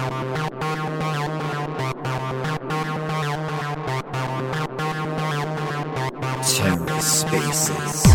TerraSpaces.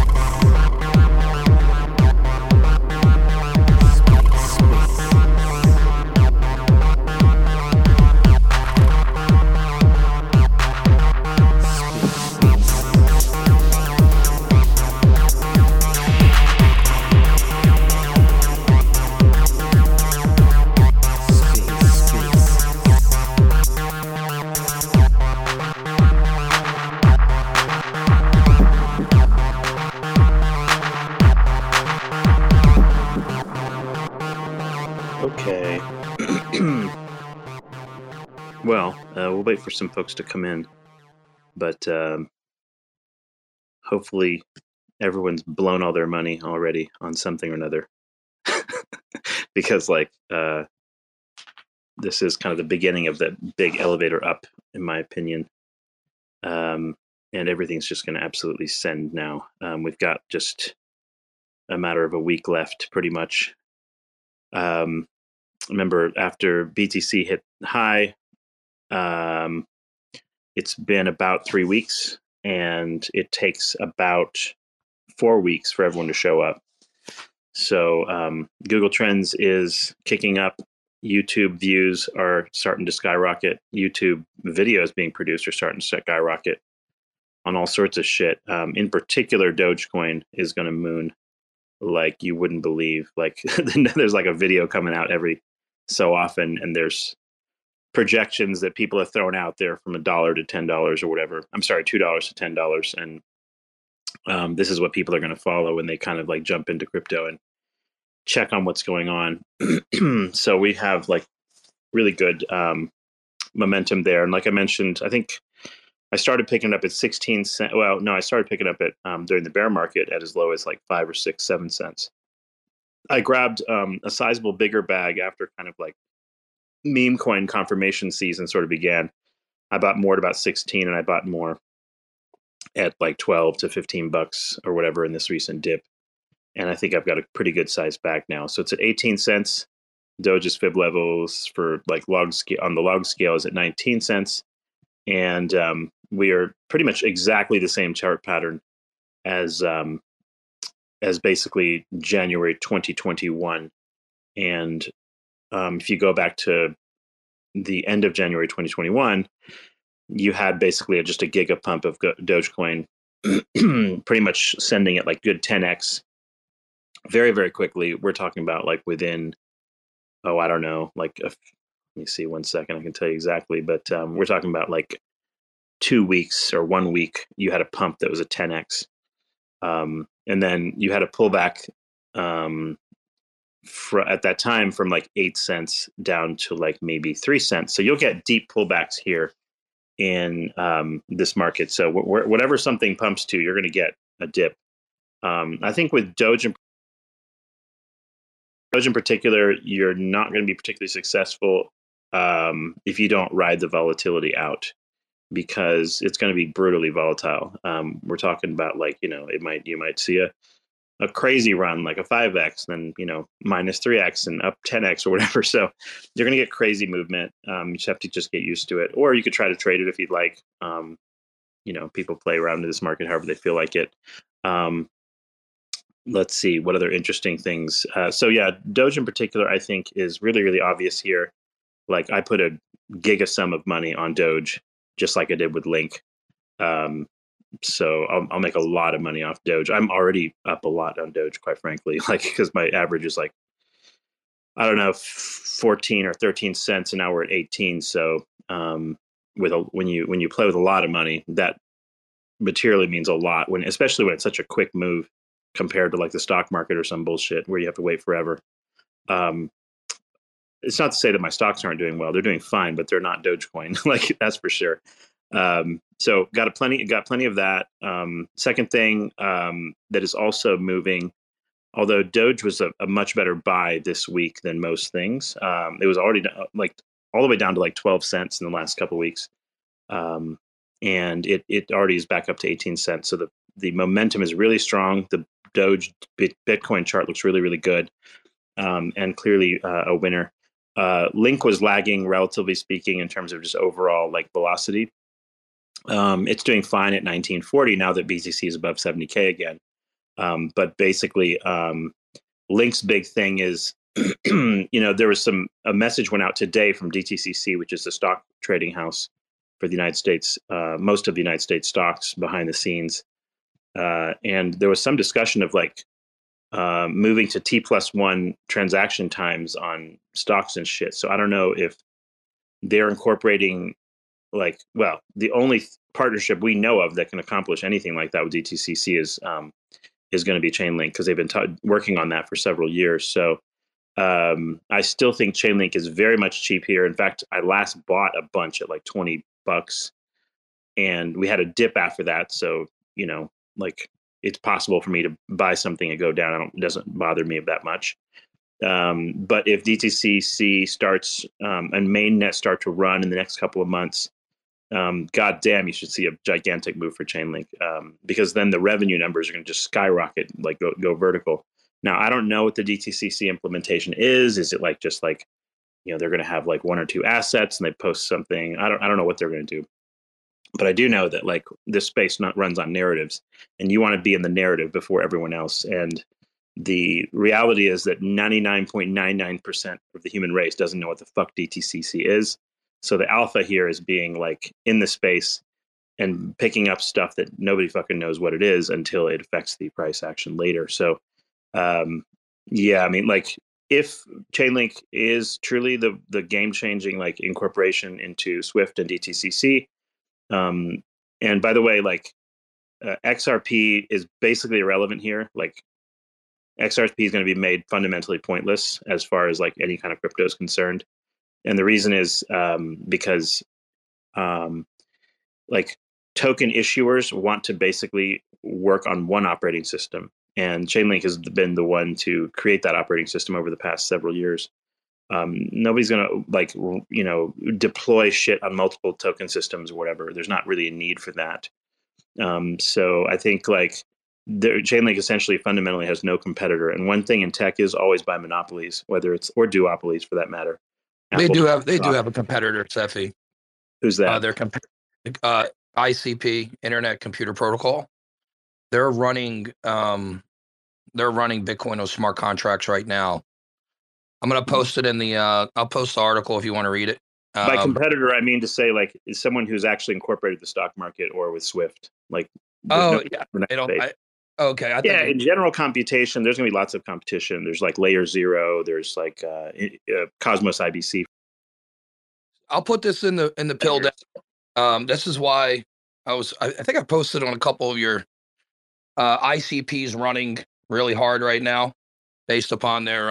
Okay. Well, we'll wait for some folks to come in, but hopefully everyone's blown all their money already on something or another. Because this is kind of the beginning of that big elevator up, in my opinion. And everything's just going to absolutely send now. We've got just a matter of a week left, pretty much. Remember, after BTC hit high, it's been about 3 weeks, and it takes about 4 weeks for everyone to show up. So Google Trends is kicking up. YouTube views are starting to skyrocket. YouTube videos being produced are starting to skyrocket on all sorts of shit. In particular, Dogecoin is going to moon like you wouldn't believe. Like there's like a video coming out every so often, and there's projections that people have thrown out there from $1 to $10 or whatever. I'm sorry, $2 to $10, and this is what people are going to follow when they kind of like jump into crypto and check on what's going on. So we have like really good momentum there, and like I mentioned, I think I started picking up at 16 cents. Well, no, I started picking up at during the bear market at as low as like 5 or 6, 7 cents. I grabbed a sizable bigger bag after kind of like meme coin confirmation season sort of began. I bought more at about 16, and I bought more at like 12 to 15 bucks or whatever in this recent dip. And I think I've got a pretty good size bag now. So it's at 18 cents. Doge's fib levels for like log scale on the log scale is at 19 cents. And we are pretty much exactly the same chart pattern as basically January 2021. And if you go back to the end of January 2021, you had basically just a giga pump of Dogecoin, pretty much sending it like good 10x very, very quickly. We're talking about like within, I don't know, like, let me see 1 second, I can tell you exactly, but we're talking about like 2 weeks or 1 week, you had a pump that was a 10x. And then you had a pullback at that time from like 8 cents down to like maybe 3 cents. So you'll get deep pullbacks here in this market. So whatever something pumps to, you're going to get a dip. I think with Doge in particular, you're not going to be particularly successful if you don't ride the volatility out, because it's going to be brutally volatile. We're talking about like, you might see a crazy run, like a 5x, then, minus 3x and up 10x or whatever. So you're going to get crazy movement. You just have to just get used to it. Or you could try to trade it if you'd like. People play around in this market however they feel like it. Let's see what other interesting things. So yeah, Doge in particular, I think is really, really obvious here. Like I put a giga sum of money on Doge, just like I did with Link. So I'll make a lot of money off Doge. I'm already up a lot on Doge, quite frankly, like because my average is like, I don't know, 14 or 13 cents, and now we're at 18. So when you play with a lot of money, that materially means a lot, especially when it's such a quick move compared to like the stock market or some bullshit where you have to wait forever. It's not to say that my stocks aren't doing well; they're doing fine, but they're not Dogecoin, like that's for sure. So got plenty of that. Second thing that is also moving, although Doge was a much better buy this week than most things. It was already like all the way down to like 12 cents in the last couple of weeks. And it already is back up to 18 cents. So the momentum is really strong. The Doge Bitcoin chart looks really, really good. And clearly a winner. Link was lagging, relatively speaking, in terms of just overall like velocity. It's doing fine at 1940 now that BTC is above 70K again. But basically, Link's big thing is, there was a message went out today from DTCC, which is the stock trading house for the United States, most of the United States stocks behind the scenes. And there was some discussion of like moving to T+1 transaction times on stocks and shit. So I don't know if they're incorporating the only partnership we know of that can accomplish anything like that with DTCC is going to be Chainlink, because they've been working on that for several years. So I still think Chainlink is very much cheap here. In fact, I last bought a bunch at like $20, and we had a dip after that. So like it's possible for me to buy something and go down. It doesn't bother me that much. But if DTCC starts and mainnet start to run in the next couple of months, god damn, you should see a gigantic move for Chainlink, because then the revenue numbers are going to just skyrocket, like go vertical. Now, I don't know what the DTCC implementation is. Is it like just like, they're going to have like one or two assets and they post something? I don't know what they're going to do. But I do know that like this space runs on narratives, and you want to be in the narrative before everyone else. And the reality is that 99.99% of the human race doesn't know what the fuck DTCC is. So the alpha here is being like in the space and picking up stuff that nobody fucking knows what it is until it affects the price action later. So, yeah, I mean, like if Chainlink is truly the game changing like incorporation into Swift and DTCC, and by the way, like XRP is basically irrelevant here. Like XRP is going to be made fundamentally pointless as far as like any kind of crypto is concerned. And the reason is because like token issuers want to basically work on one operating system. And Chainlink has been the one to create that operating system over the past several years. Nobody's going to like, deploy shit on multiple token systems or whatever. There's not really a need for that. So I think like Chainlink essentially fundamentally has no competitor. And one thing in tech is always buy monopolies, whether it's or duopolies for that matter. They do have a competitor, Cephii. Who's that? Their ICP, Internet Computer Protocol. They're running Bitcoin on smart contracts right now. I'm going to post it in the I'll post the article if you want to read it. By competitor, I mean to say like is someone who's actually incorporated the stock market or with Swift. Like, okay. In general computation, there's going to be lots of competition. There's like Layer 0. There's like Cosmos IBC. I'll put this in the pill deck. This is why I think I posted on a couple of your ICPs running really hard right now, based upon their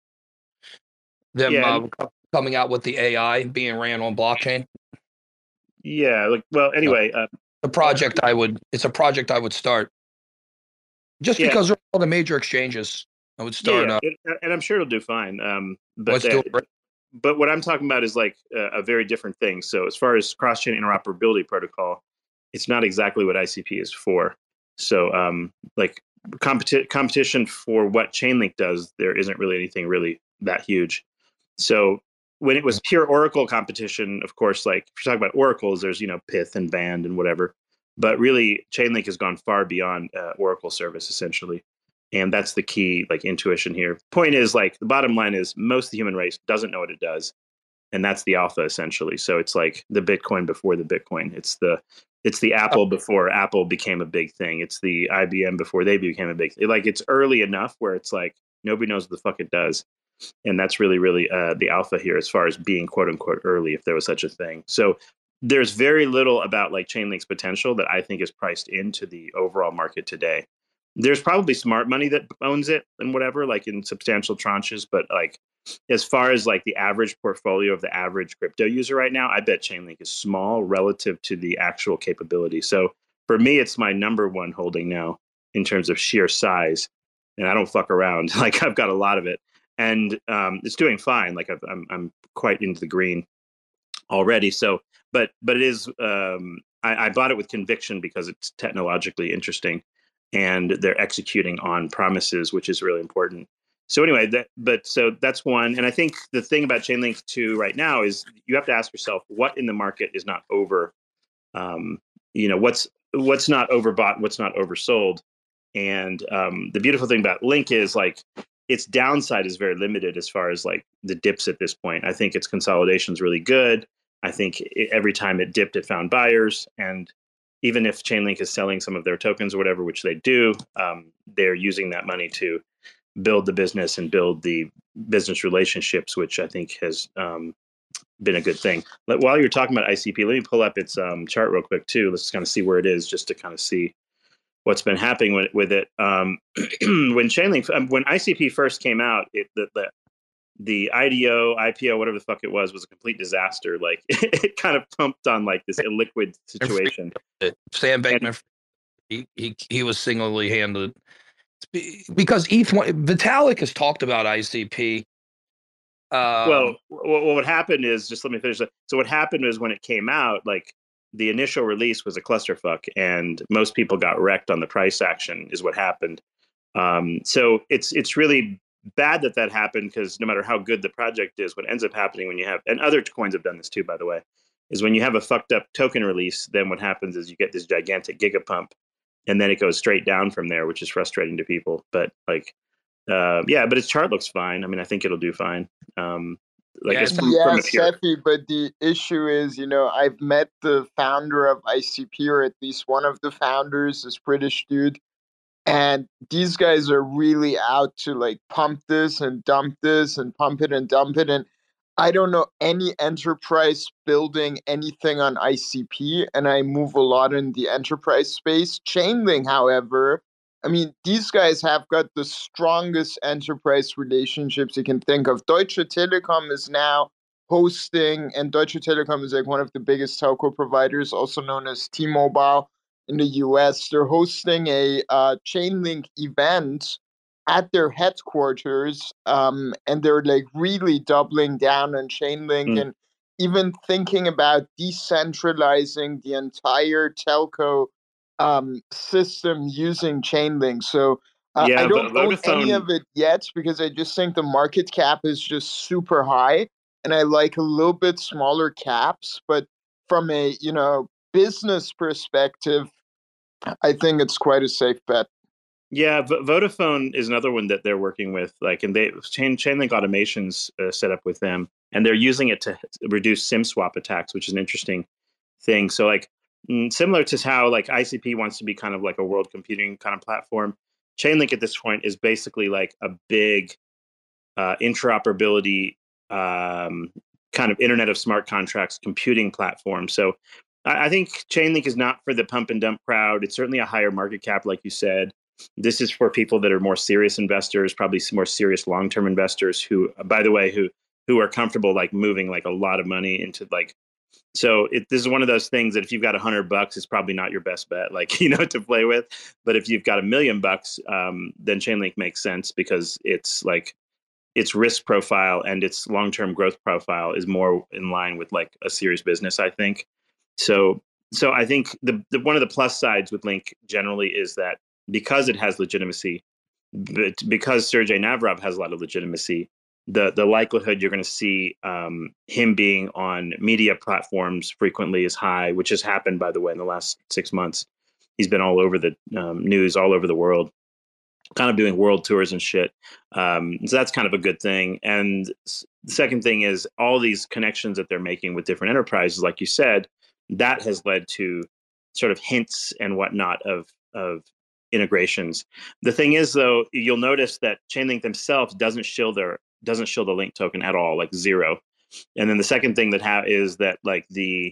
coming out with the AI being ran on blockchain. Yeah, like anyway, it's a project I would start just because all the major exchanges. I would start. And I'm sure it'll do fine. But what I'm talking about is like a very different thing. So as far as cross-chain interoperability protocol, it's not exactly what ICP is for. So like competition for what Chainlink does, there isn't really anything really that huge. So when it was pure Oracle competition, of course, like if you're talking about oracles, there's Pyth and Band and whatever. But really, Chainlink has gone far beyond Oracle service essentially. And that's the key, like, intuition here. Point is, like, the bottom line is most of the human race doesn't know what it does, and that's the alpha essentially. So it's like the Bitcoin before the Bitcoin. It's the Apple before Apple became a big thing. It's the IBM before they became a big thing. Like, it's early enough where it's like nobody knows what the fuck it does, and that's really, really the alpha here as far as being quote unquote early, if there was such a thing. So there's very little about like Chainlink's potential that I think is priced into the overall market today. There's probably smart money that owns it and whatever, like in substantial tranches. But like, as far as like the average portfolio of the average crypto user right now, I bet Chainlink is small relative to the actual capability. So for me, it's my number one holding now in terms of sheer size. And I don't fuck around. Like, I've got a lot of it, and it's doing fine. Like I'm quite into the green already. So, but it is. I bought it with conviction because it's technologically interesting, and they're executing on promises, which is really important. So anyway, so that's one. And I think the thing about Chainlink 2 right now is you have to ask yourself what in the market is not over, um, what's not overbought, what's not oversold. And the beautiful thing about Link is like its downside is very limited as far as like the dips at this point. I think its consolidation is really good. I think every time it dipped, it found buyers. And even if Chainlink is selling some of their tokens or whatever, which they do, they're using that money to build the business and build the business relationships, which I think has been a good thing. While you're talking about ICP, let me pull up its chart real quick too. Let's kind of see where it is, just to kind of see what's been happening with it. When Chainlink, when ICP first came out, the IDO, IPO, whatever the fuck it was a complete disaster. Like it kind of pumped on like this illiquid situation. Sam Bankman, he was singularly handled because Vitalik has talked about ICP. Well, what happened is, just let me finish that. So what happened is when it came out, like the initial release was a clusterfuck, and most people got wrecked on the price action. Is what happened. So it's really bad that happened, because no matter how good the project is, what ends up happening when you have, and other coins have done this too, by the way, is when you have a fucked up token release, then what happens is you get this gigantic gigapump, and then it goes straight down from there, which is frustrating to people. But like, yeah, but its chart looks fine. I mean, I think it'll do fine. Like Yeah, it's Yeah, from a pure. Sefi, but the issue is, I've met the founder of ICP, or at least one of the founders, this British dude, and these guys are really out to like pump this and dump this and pump it and dump it. And I don't know any enterprise building anything on ICP, and I move a lot in the enterprise space. Chainlink, however, I mean, these guys have got the strongest enterprise relationships you can think of. Deutsche Telekom is now hosting, and Deutsche Telekom is like one of the biggest telco providers, also known as T-Mobile in the US. They're hosting a Chainlink event at their headquarters, and they're like really doubling down on Chainlink Mm. and even thinking about decentralizing the entire telco system using Chainlink. So I Yeah, but don't own any Vodafone. of it yet because I just think the market cap is just super high, and I like a little bit smaller caps. But from a business perspective, I think it's quite a safe bet. Yeah, Vodafone is another one that they're working with. Like, and Chainlink Automation's set up with them, and they're using it to reduce SIM swap attacks, which is an interesting thing. So, like, similar to how like ICP wants to be kind of like a world computing kind of platform, Chainlink at this point is basically like a big interoperability kind of Internet of Smart Contracts computing platform. So, I think Chainlink is not for the pump and dump crowd. It's certainly a higher market cap, like you said. This is for people that are more serious investors, probably some more serious long-term investors who, by the way, who are comfortable like moving like a lot of money into like. So this is one of those things that if you've got $100, it's probably not your best bet, like to play with. But if you've got $1 million, then Chainlink makes sense because it's like its risk profile and its long-term growth profile is more in line with like a serious business, I think. So I think the one of the plus sides with Link generally is that because it has legitimacy, but because Sergey Navrov has a lot of legitimacy, the likelihood you're going to see him being on media platforms frequently is high, which has happened, by the way, in the last 6 months. He's been all over the news, all over the world, kind of doing world tours and shit. So that's kind of a good thing. And the second thing is all these connections that they're making with different enterprises, like you said, that has led to sort of hints and whatnot of integrations. The thing is, though, you'll notice that Chainlink themselves doesn't shield the Link token at all, like zero. And then the second thing is that like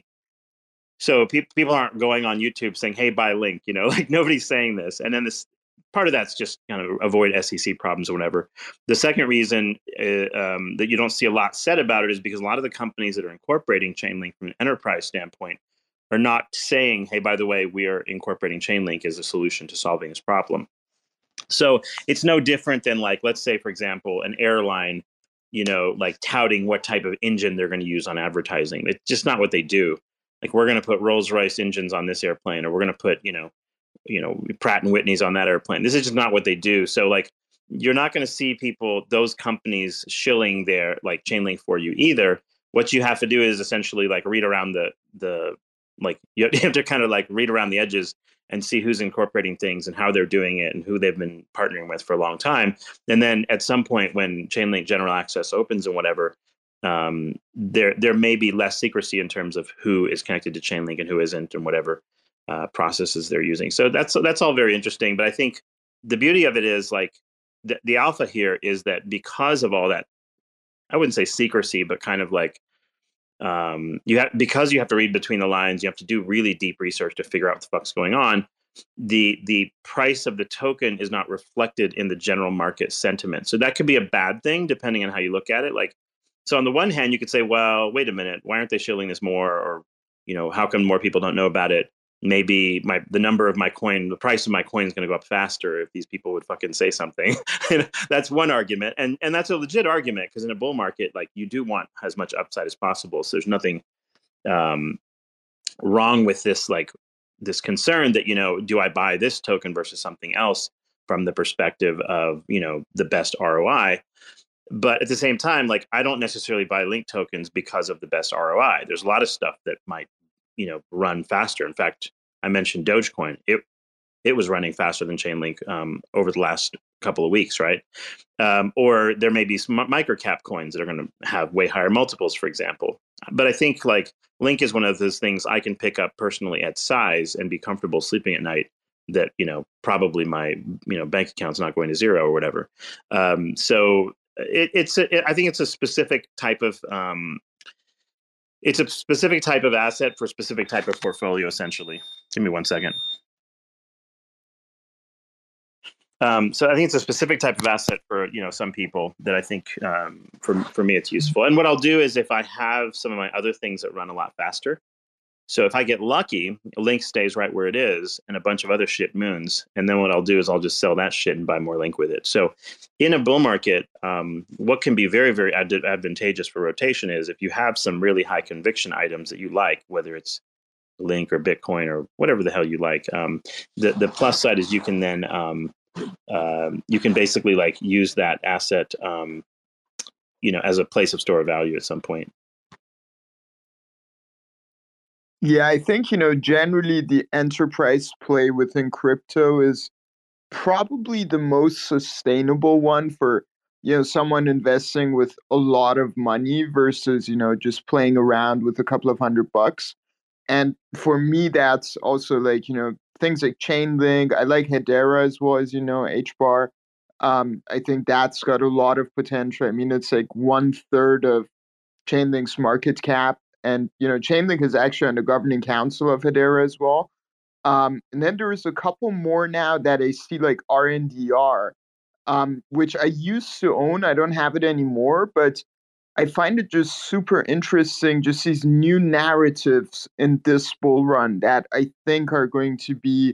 people aren't going on YouTube saying, "Hey, buy Link," like nobody's saying this. And then this part of that's just kind of avoid SEC problems or whatever. The second reason that you don't see a lot said about it is because a lot of the companies that are incorporating Chainlink from an enterprise standpoint are not saying, "Hey, by the way, we are incorporating Chainlink as a solution to solving this problem." So it's no different than like, let's say, for example, an airline, like touting what type of engine they're going to use on advertising. It's just not what they do. Like, we're going to put Rolls-Royce engines on this airplane, or we're going to put, Pratt and Whitney's on that airplane. This is just not what they do. So like you're not going to see those companies shilling their like Chainlink for you either. What you have to do is essentially like read around the like you have to kind of like read around the edges and see who's incorporating things and how they're doing it and who they've been partnering with for a long time. And then at some point when Chainlink general access opens and whatever, there may be less secrecy in terms of who is connected to Chainlink and who isn't and whatever processes they're using. So that's all very interesting. But I think the beauty of it is like the alpha here is that because of all that, I wouldn't say secrecy, but kind of like because you have to read between the lines, you have to do really deep research to figure out what the fuck's going on. The price of the token is not reflected in the general market sentiment. So that could be a bad thing depending on how you look at it. Like, so on the one hand, you could say, well, wait a minute, why aren't they shilling this more? Or, how come more people don't know about it? Maybe the number of my coin, the price of my coin is going to go up faster if these people would fucking say something. That's one argument. And that's a legit argument because in a bull market, like you do want as much upside as possible. So there's nothing wrong with this, like this concern that, do I buy this token versus something else from the perspective of, the best ROI? But at the same time, like I don't necessarily buy Link tokens because of the best ROI. There's a lot of stuff that might run faster. In fact, I mentioned Dogecoin. It was running faster than Chainlink over the last couple of weeks, right? Or there may be some microcap coins that are going to have way higher multiples, for example. But I think like Link is one of those things I can pick up personally at size and be comfortable sleeping at night. That probably my bank account's not going to zero or whatever. So I think it's a specific type of asset for a specific type of portfolio, essentially. Give me 1 second. So I think it's a specific type of asset for some people that I think for me it's useful. And what I'll do is if I have some of my other things that run a lot faster. So if I get lucky, Link stays right where it is, and a bunch of other shit moons. And then what I'll do is I'll just sell that shit and buy more Link with it. So in a bull market, what can be very, very advantageous for rotation is if you have some really high conviction items that you like, whether it's Link or Bitcoin or whatever the hell you like. The plus side is you can then you can basically like use that asset, as a place of store of value at some point. Yeah, I think, generally the enterprise play within crypto is probably the most sustainable one for, someone investing with a lot of money versus, just playing around with a couple of $100. And for me, that's also like, things like Chainlink. I like Hedera as well as, HBAR. I think that's got a lot of potential. I mean, it's like 1/3 of Chainlink's market cap. And, Chainlink is actually on the governing council of Hedera as well. And then there is a couple more now that I see like RNDR, which I used to own. I don't have it anymore, but I find it just super interesting, just these new narratives in this bull run that I think are going to be,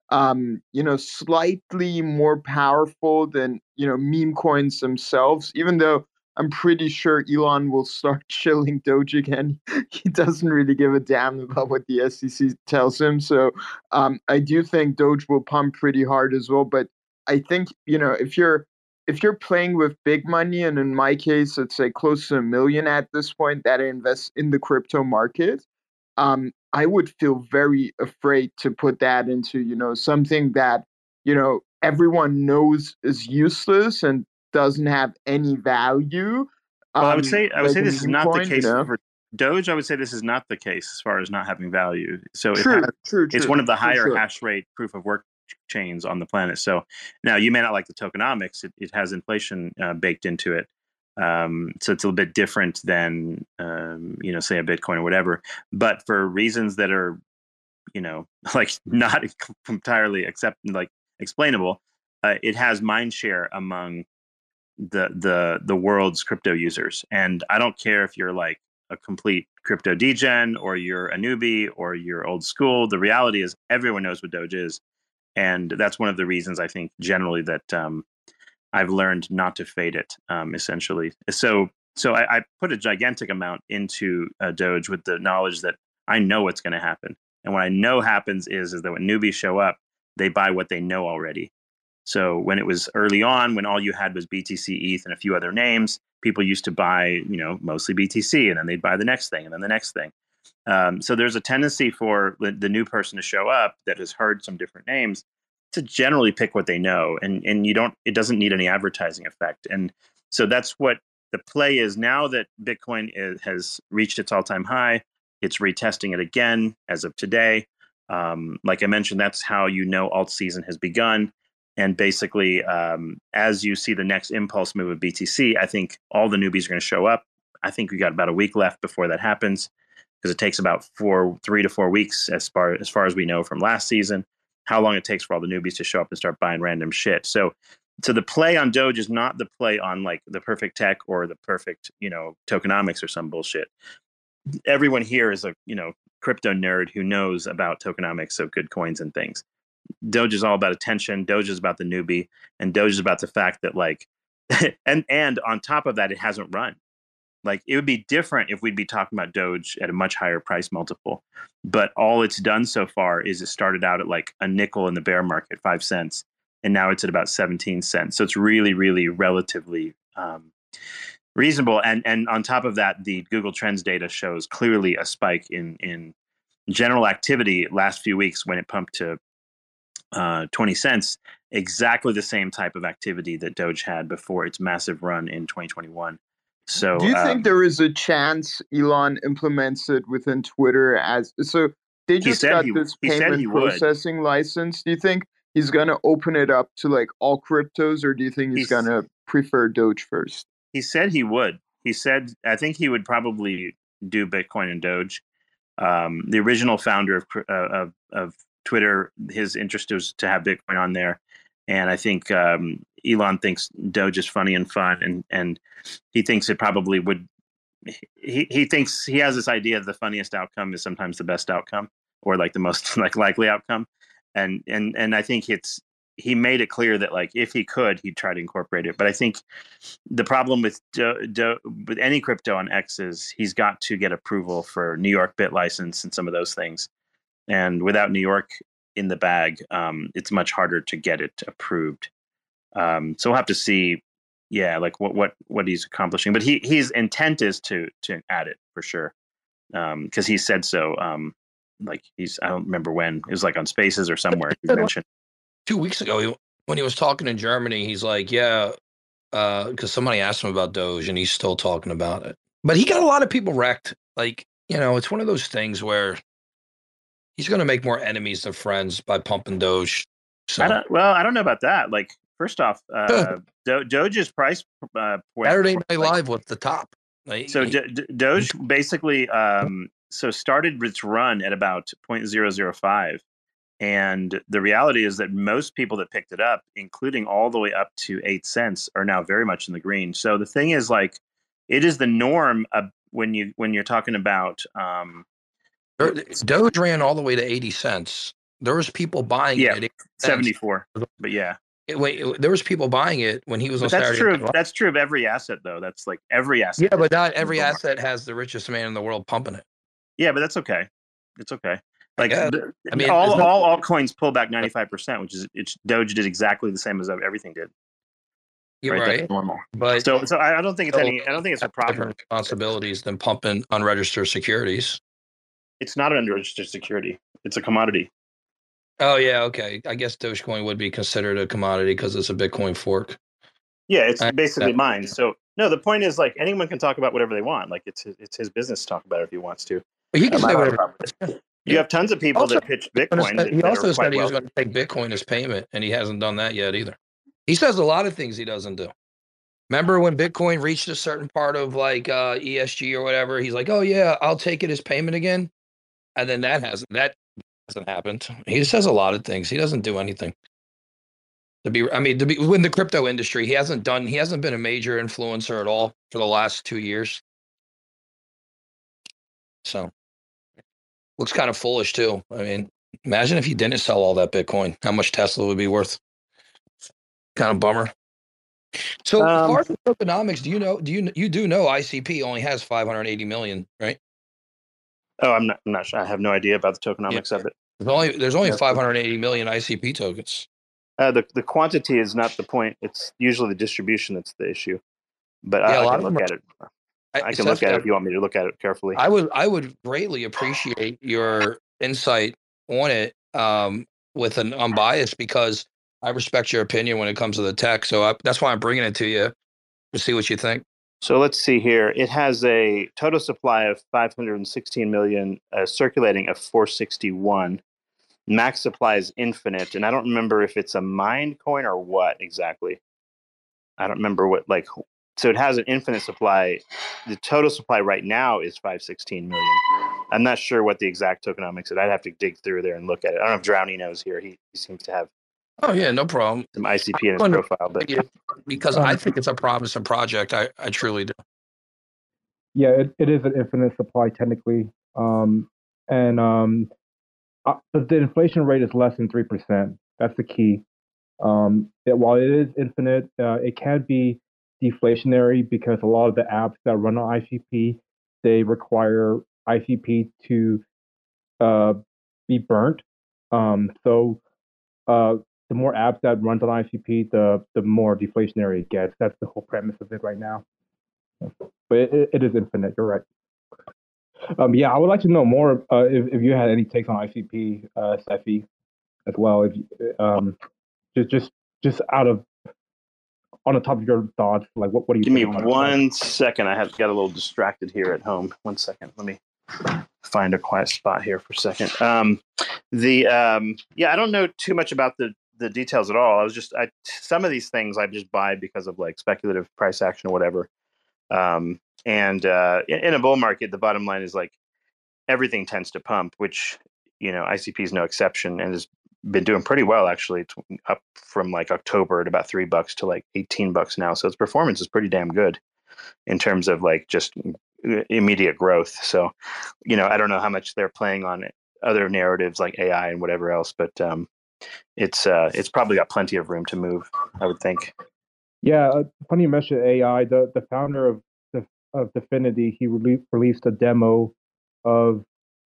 slightly more powerful than, meme coins themselves, even though I'm pretty sure Elon will start shilling Doge again. He doesn't really give a damn about what the SEC tells him. So I do think Doge will pump pretty hard as well. But I think, if you're playing with big money, and in my case, it's like close to $1 million at this point that I invest in the crypto market, I would feel very afraid to put that into, something that, everyone knows is useless and doesn't have any value. Well, I would say like a this is meme not the coin, case for Doge. I would say this is not the case as far as not having value. So True. it's one of the higher sure. hash rate proof of work chains on the planet. So now you may not like the tokenomics. It has inflation baked into it. So it's a little bit different than, say a Bitcoin or whatever. But for reasons that are, like not entirely explainable, it has mind share among the world's crypto users. And I don't care if you're like a complete crypto degen or you're a newbie or you're old school. The reality is everyone knows what Doge is. And that's one of the reasons I think generally that I've learned not to fade it, essentially. So I put a gigantic amount into Doge with the knowledge that I know what's going to happen. And what I know happens is that when newbies show up, they buy what they know already. So when it was early on, when all you had was BTC, ETH, and a few other names, people used to buy, mostly BTC, and then they'd buy the next thing, and then the next thing. So there's a tendency for the new person to show up that has heard some different names to generally pick what they know, and it doesn't need any advertising effect. And so that's what the play is now that Bitcoin has reached its all-time high. It's retesting it again as of today. Like I mentioned, that's how alt season has begun. And basically, as you see the next impulse move of BTC, I think all the newbies are going to show up. I think we got about a week left before that happens, because it takes about 3 to 4 weeks as far as we know from last season, how long it takes for all the newbies to show up and start buying random shit. So the play on Doge is not the play on like the perfect tech or the perfect, tokenomics or some bullshit. Everyone here is a, crypto nerd who knows about tokenomics of good coins and things. Doge is all about attention. Doge is about the newbie, and Doge is about the fact that like, and on top of that, it hasn't run. Like, it would be different if we'd be talking about Doge at a much higher price multiple. But all it's done so far is it started out at like a nickel in the bear market, 5 cents, and now it's at about 17 cents. So it's really, really relatively reasonable. And on top of that, the Google Trends data shows clearly a spike in general activity last few weeks when it pumped to 20 cents, exactly the same type of activity that Doge had before its massive run in 2021. So, do you think there is a chance Elon implements it within Twitter? They just got this payment processing license. Do you think he's going to open it up to like all cryptos, or do you think he's going to prefer Doge first? He said he would. He said, I think he would probably do Bitcoin and Doge. The original founder of Twitter, his interest was to have Bitcoin on there. And I think Elon thinks Doge is funny and fun, and he thinks it probably would. He thinks he has this idea that the funniest outcome is sometimes the best outcome, or like the most like likely outcome. And I think he made it clear that like if he could, he'd try to incorporate it. But I think the problem with with any crypto on X is he's got to get approval for New York BitLicense and some of those things. And without New York in the bag, it's much harder to get it approved. So we'll have to see, like what he's accomplishing. But his intent is to add it for sure, because he said so. I don't remember when it was, like on Spaces or somewhere. He mentioned 2 weeks ago when he was talking in Germany. He's like, because somebody asked him about Doge, and he's still talking about it. But he got a lot of people wrecked. Like, it's one of those things where he's going to make more enemies than friends by pumping Doge. So. I don't know about that. Like, first off, Doge's price Saturday Night Live was the top. So Doge basically started its run at about 0.005. And the reality is that most people that picked it up, including all the way up to 8 cents, are now very much in the green. So the thing is, like, it is the norm when you're talking about Doge ran all the way to 80 cents. There was people buying it at 74. But yeah. There was people buying it when he was on Saturday. Saturday. That's true of every asset, though. That's like every asset. Yeah, but not every asset has the richest man in the world pumping it. Yeah, but that's okay. It's okay. Like, all altcoins pull back 95%, which is Doge did exactly the same as everything did. You're right. That's normal. But so I don't think it's a problem. Different responsibilities than pumping unregistered securities. It's not an unregistered security. It's a commodity. Oh yeah, okay. I guess Dogecoin would be considered a commodity because it's a Bitcoin fork. Yeah, it's basically mine. So no, the point is, like, anyone can talk about whatever they want. Like, it's his business to talk about it if he wants to. But he can say whatever. You have tons of people that pitch Bitcoin. He also said he was going to take Bitcoin as payment, and he hasn't done that yet either. He says a lot of things he doesn't do. Remember when Bitcoin reached a certain part of like ESG or whatever? He's like, "Oh yeah, I'll take it as payment again," and then that hasn't happened. He says a lot of things. He doesn't do anything. In the crypto industry, he hasn't been a major influencer at all for the last 2 years. So. Looks kind of foolish too. I mean, imagine if he didn't sell all that Bitcoin, how much Tesla would be worth. Kind of bummer. So as far as tokenomics, you do know ICP only has 580 million, right? Oh, I'm not sure. I have no idea about the tokenomics of it. There's only 580 million ICP tokens. The quantity is not the point. It's usually the distribution that's the issue. But Yeah, a I lot can of them look are. at it. I can look at it if you want me to look at it carefully. I would greatly appreciate your insight on it, with an unbiased, because I respect your opinion when it comes to the tech. So that's why I'm bringing it to you to see what you think. So let's see here. It has a total supply of 516 million, circulating of 461. Max supply is infinite, and I don't remember if it's a mined coin or what exactly. I don't remember what like. So it has an infinite supply. The total supply right now is 516 million. I'm not sure what the exact tokenomics is. I'd have to dig through there and look at it. I don't know if Drowny knows here. He seems to have Oh yeah, no problem. some ICP in his Wonder- profile, but because I think it's a promising project. I truly do. Yeah, it is an infinite supply technically, and but the inflation rate is less than 3%. That's the key. While it is infinite, it can be deflationary because a lot of the apps that run on ICP, they require ICP to uh, be burnt. So the more apps that runs on ICP, the more deflationary it gets. That's the whole premise of it right now. But it is infinite. You're right. Yeah, I would like to know more if you had any takes on ICP, Sefi, as well. If just out of on the top of your thoughts, like what do you give me think about 1 second. I have got a little distracted here at home. 1 second. Let me find a quiet spot here for a second. Yeah, I don't know too much about the details at all. Some of these things I just buy because of like speculative price action or whatever. And in a bull market, the bottom line is like everything tends to pump, which ICP is no exception, and has been doing pretty well actually. It's up from like October at about $3 to like $18 now. So its performance is pretty damn good in terms of like just immediate growth. So, I don't know how much they're playing on other narratives like AI and whatever else, but it's probably got plenty of room to move, I would think. Yeah, funny you mentioned AI. The founder of Dfinity, he released a demo of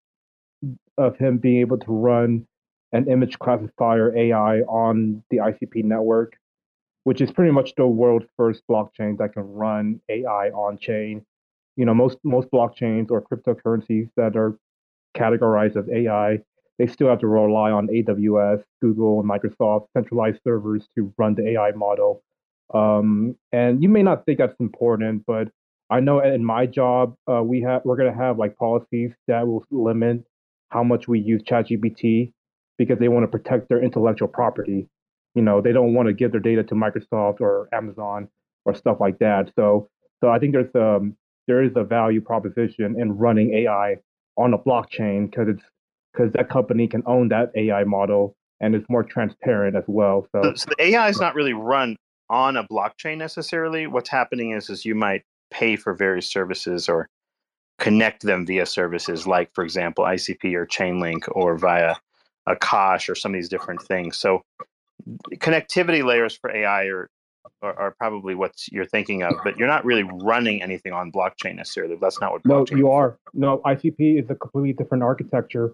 him being able to run an image classifier AI on the ICP network, which is pretty much the world's first blockchain that can run AI on chain. Most blockchains or cryptocurrencies that are categorized as AI, they still have to rely on AWS, Google, and Microsoft centralized servers to run the AI model. And you may not think that's important, but I know in my job, we're going to have like policies that will limit how much we use ChatGPT because they want to protect their intellectual property. They don't want to give their data to Microsoft or Amazon or stuff like that. So I think there is a value proposition in running AI on a blockchain because that company can own that AI model and it's more transparent as well. So the AI is not really run on a blockchain necessarily. What's happening is you might pay for various services or connect them via services like, for example, ICP or Chainlink or via Akash or some of these different things. So connectivity layers for AI are probably what you're thinking of, but you're not really running anything on blockchain necessarily. That's not what blockchain. No, you are. No, ICP is a completely different architecture.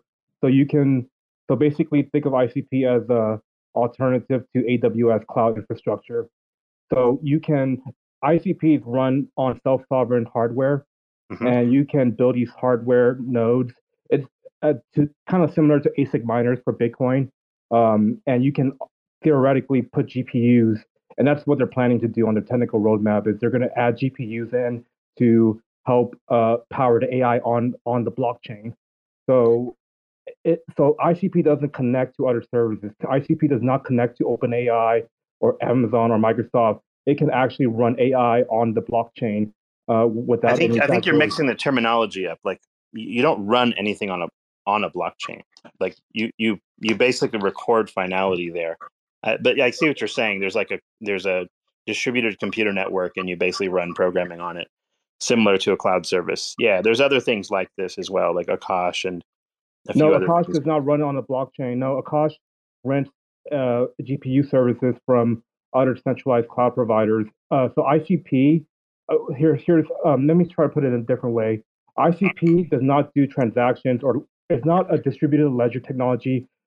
So basically think of ICP as a alternative to AWS cloud infrastructure. So ICP is run on self-sovereign hardware, and you can build these hardware nodes. It's kind of similar to ASIC miners for Bitcoin, and you can theoretically put GPUs, and that's what they're planning to do on their technical roadmap. Is they're going to add GPUs in to help power the AI on the blockchain. So ICP doesn't connect to other services. ICP does not connect to OpenAI or Amazon or Microsoft. It can actually run AI on the blockchain without. I think you're mixing the terminology up. Like you don't run anything on a blockchain. Like you basically record finality there. But I see what you're saying. There's a distributed computer network, and you basically run programming on it, similar to a cloud service. Yeah, there's other things like this as well, like Akash and a few other Akash things. does not run on a blockchain. No, Akash rents GPU services from other centralized cloud providers. So ICP, here's let me try to put it in a different way. ICP does not do transactions, or it's not a distributed ledger technology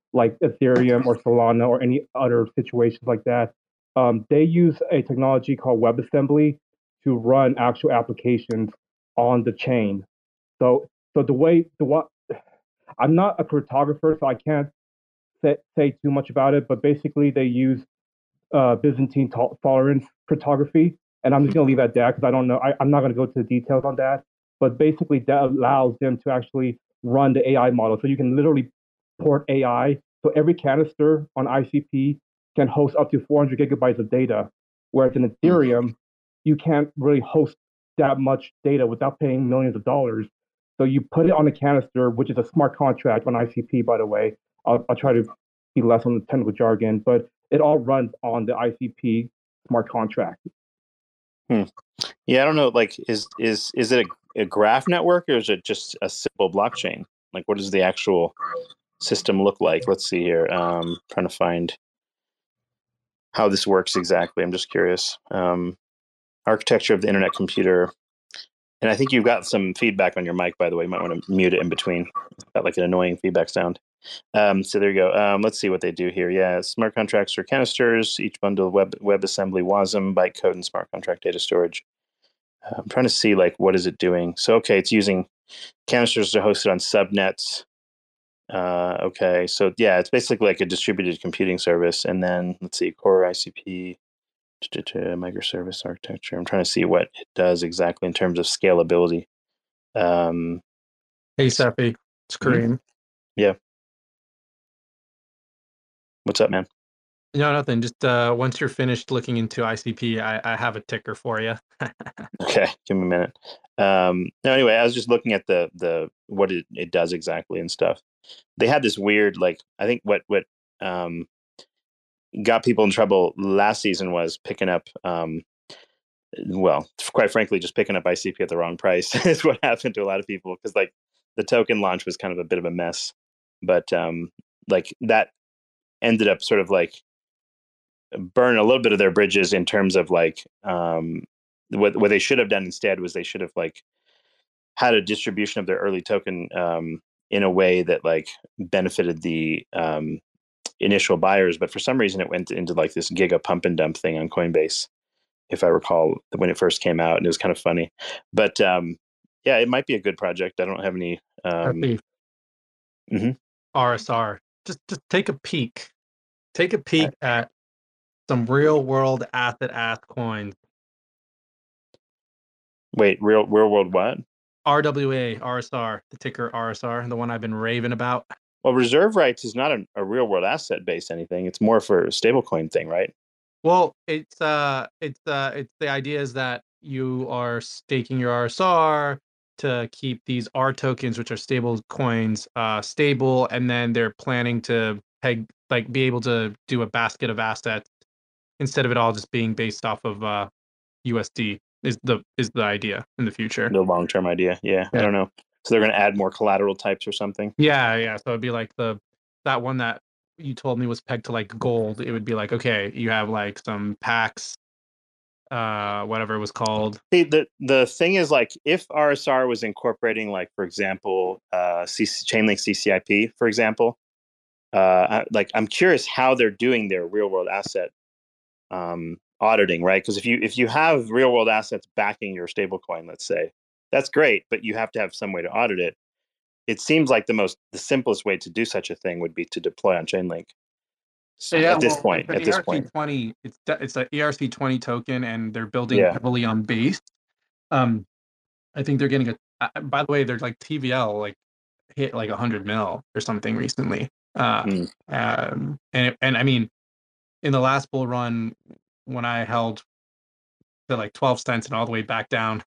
like Ethereum or Solana or any other situations like that. They use a technology called WebAssembly to run actual applications on the chain. So, so the what I'm not a cryptographer, so I can't say too much about it. But basically, they use Byzantine tolerance cryptography, and I'm just going to leave it at that because I don't know. I'm not going to go to the details on that. But basically, that allows them to actually run the AI model. So you can literally port AI. So every canister on ICP can host up to 400 gigabytes of data, whereas in Ethereum, you can't really host that much data without paying millions of dollars. So you put it on a canister, which is a smart contract on ICP, by the way. I'll try to be less on the technical jargon, but it all runs on the ICP smart contract. Yeah, I don't know. Like, is it a graph network or is it just a simple blockchain? Like, what does the actual system look like? Let's see here. Trying to find how this works exactly. I'm just curious. Architecture of the internet computer. And I think you've got some feedback on your mic, by the way. You might want to mute it in between. It's got like an annoying feedback sound. So there you go. Let's see what they do here. Yeah, smart contracts for canisters, each bundle of WebAssembly, WASM, bytecode, and smart contract data storage. I'm trying to see like what is it doing. So okay, it's using canisters are hosted on subnets. Okay, so yeah, it's basically like a distributed computing service. And then let's see, core ICP, microservice architecture. I'm trying to see what it does exactly in terms of scalability. Hey, Seppi, it's Kareem. Yeah. What's up, man? No, nothing. Just once you're finished looking into ICP, I have a ticker for you. Okay, give me a minute. No, anyway, I was just looking at the what it does exactly and stuff. They had this weird, like, I think what got people in trouble last season was picking up, well, quite frankly, just picking up ICP at the wrong price is what happened to a lot of people because like the token launch was kind of a bit of a mess, but like that ended up sort of like burn a little bit of their bridges in terms of like what they should have done instead was they should have like had a distribution of their early token in a way that like benefited the initial buyers, but for some reason it went into like this giga pump and dump thing on Coinbase, if I recall when it first came out, and it was kind of funny. But yeah, it might be a good project. I don't have any RSR. Just take a peek. Take a peek at some real world asset coins. Wait, real world what? RWA, RSR, the ticker RSR, the one I've been raving about. Well, reserve rights is not a real world asset based anything. It's more for a stablecoin thing, right? Well, it's the idea is that you are staking your RSR to keep these R tokens, which are stable coins, stable, and then they're planning to be able to do a basket of assets instead of it all just being based off of USD is the idea in the future. The long term idea, yeah. I don't know. So they're going to add more collateral types or something. Yeah. So it'd be like that one that you told me was pegged to like gold. It would be like, okay, you have like some packs, whatever it was called. See, the thing is, like, if RSR was incorporating, like, for example, Chainlink CCIP, for example, I'm curious how they're doing their real world asset auditing, right? Because if you have real world assets backing your stablecoin, let's say, that's great, but you have to have some way to audit it. It seems like the simplest way to do such a thing would be to deploy on Chainlink. So Yeah, at this point, ERC20, it's an ERC20 token, and they're building heavily on Base. I think they're getting by the way, they're like TVL like hit like 100 mil or something recently. And I mean, in the last bull run when I held to like 12 cents and all the way back down,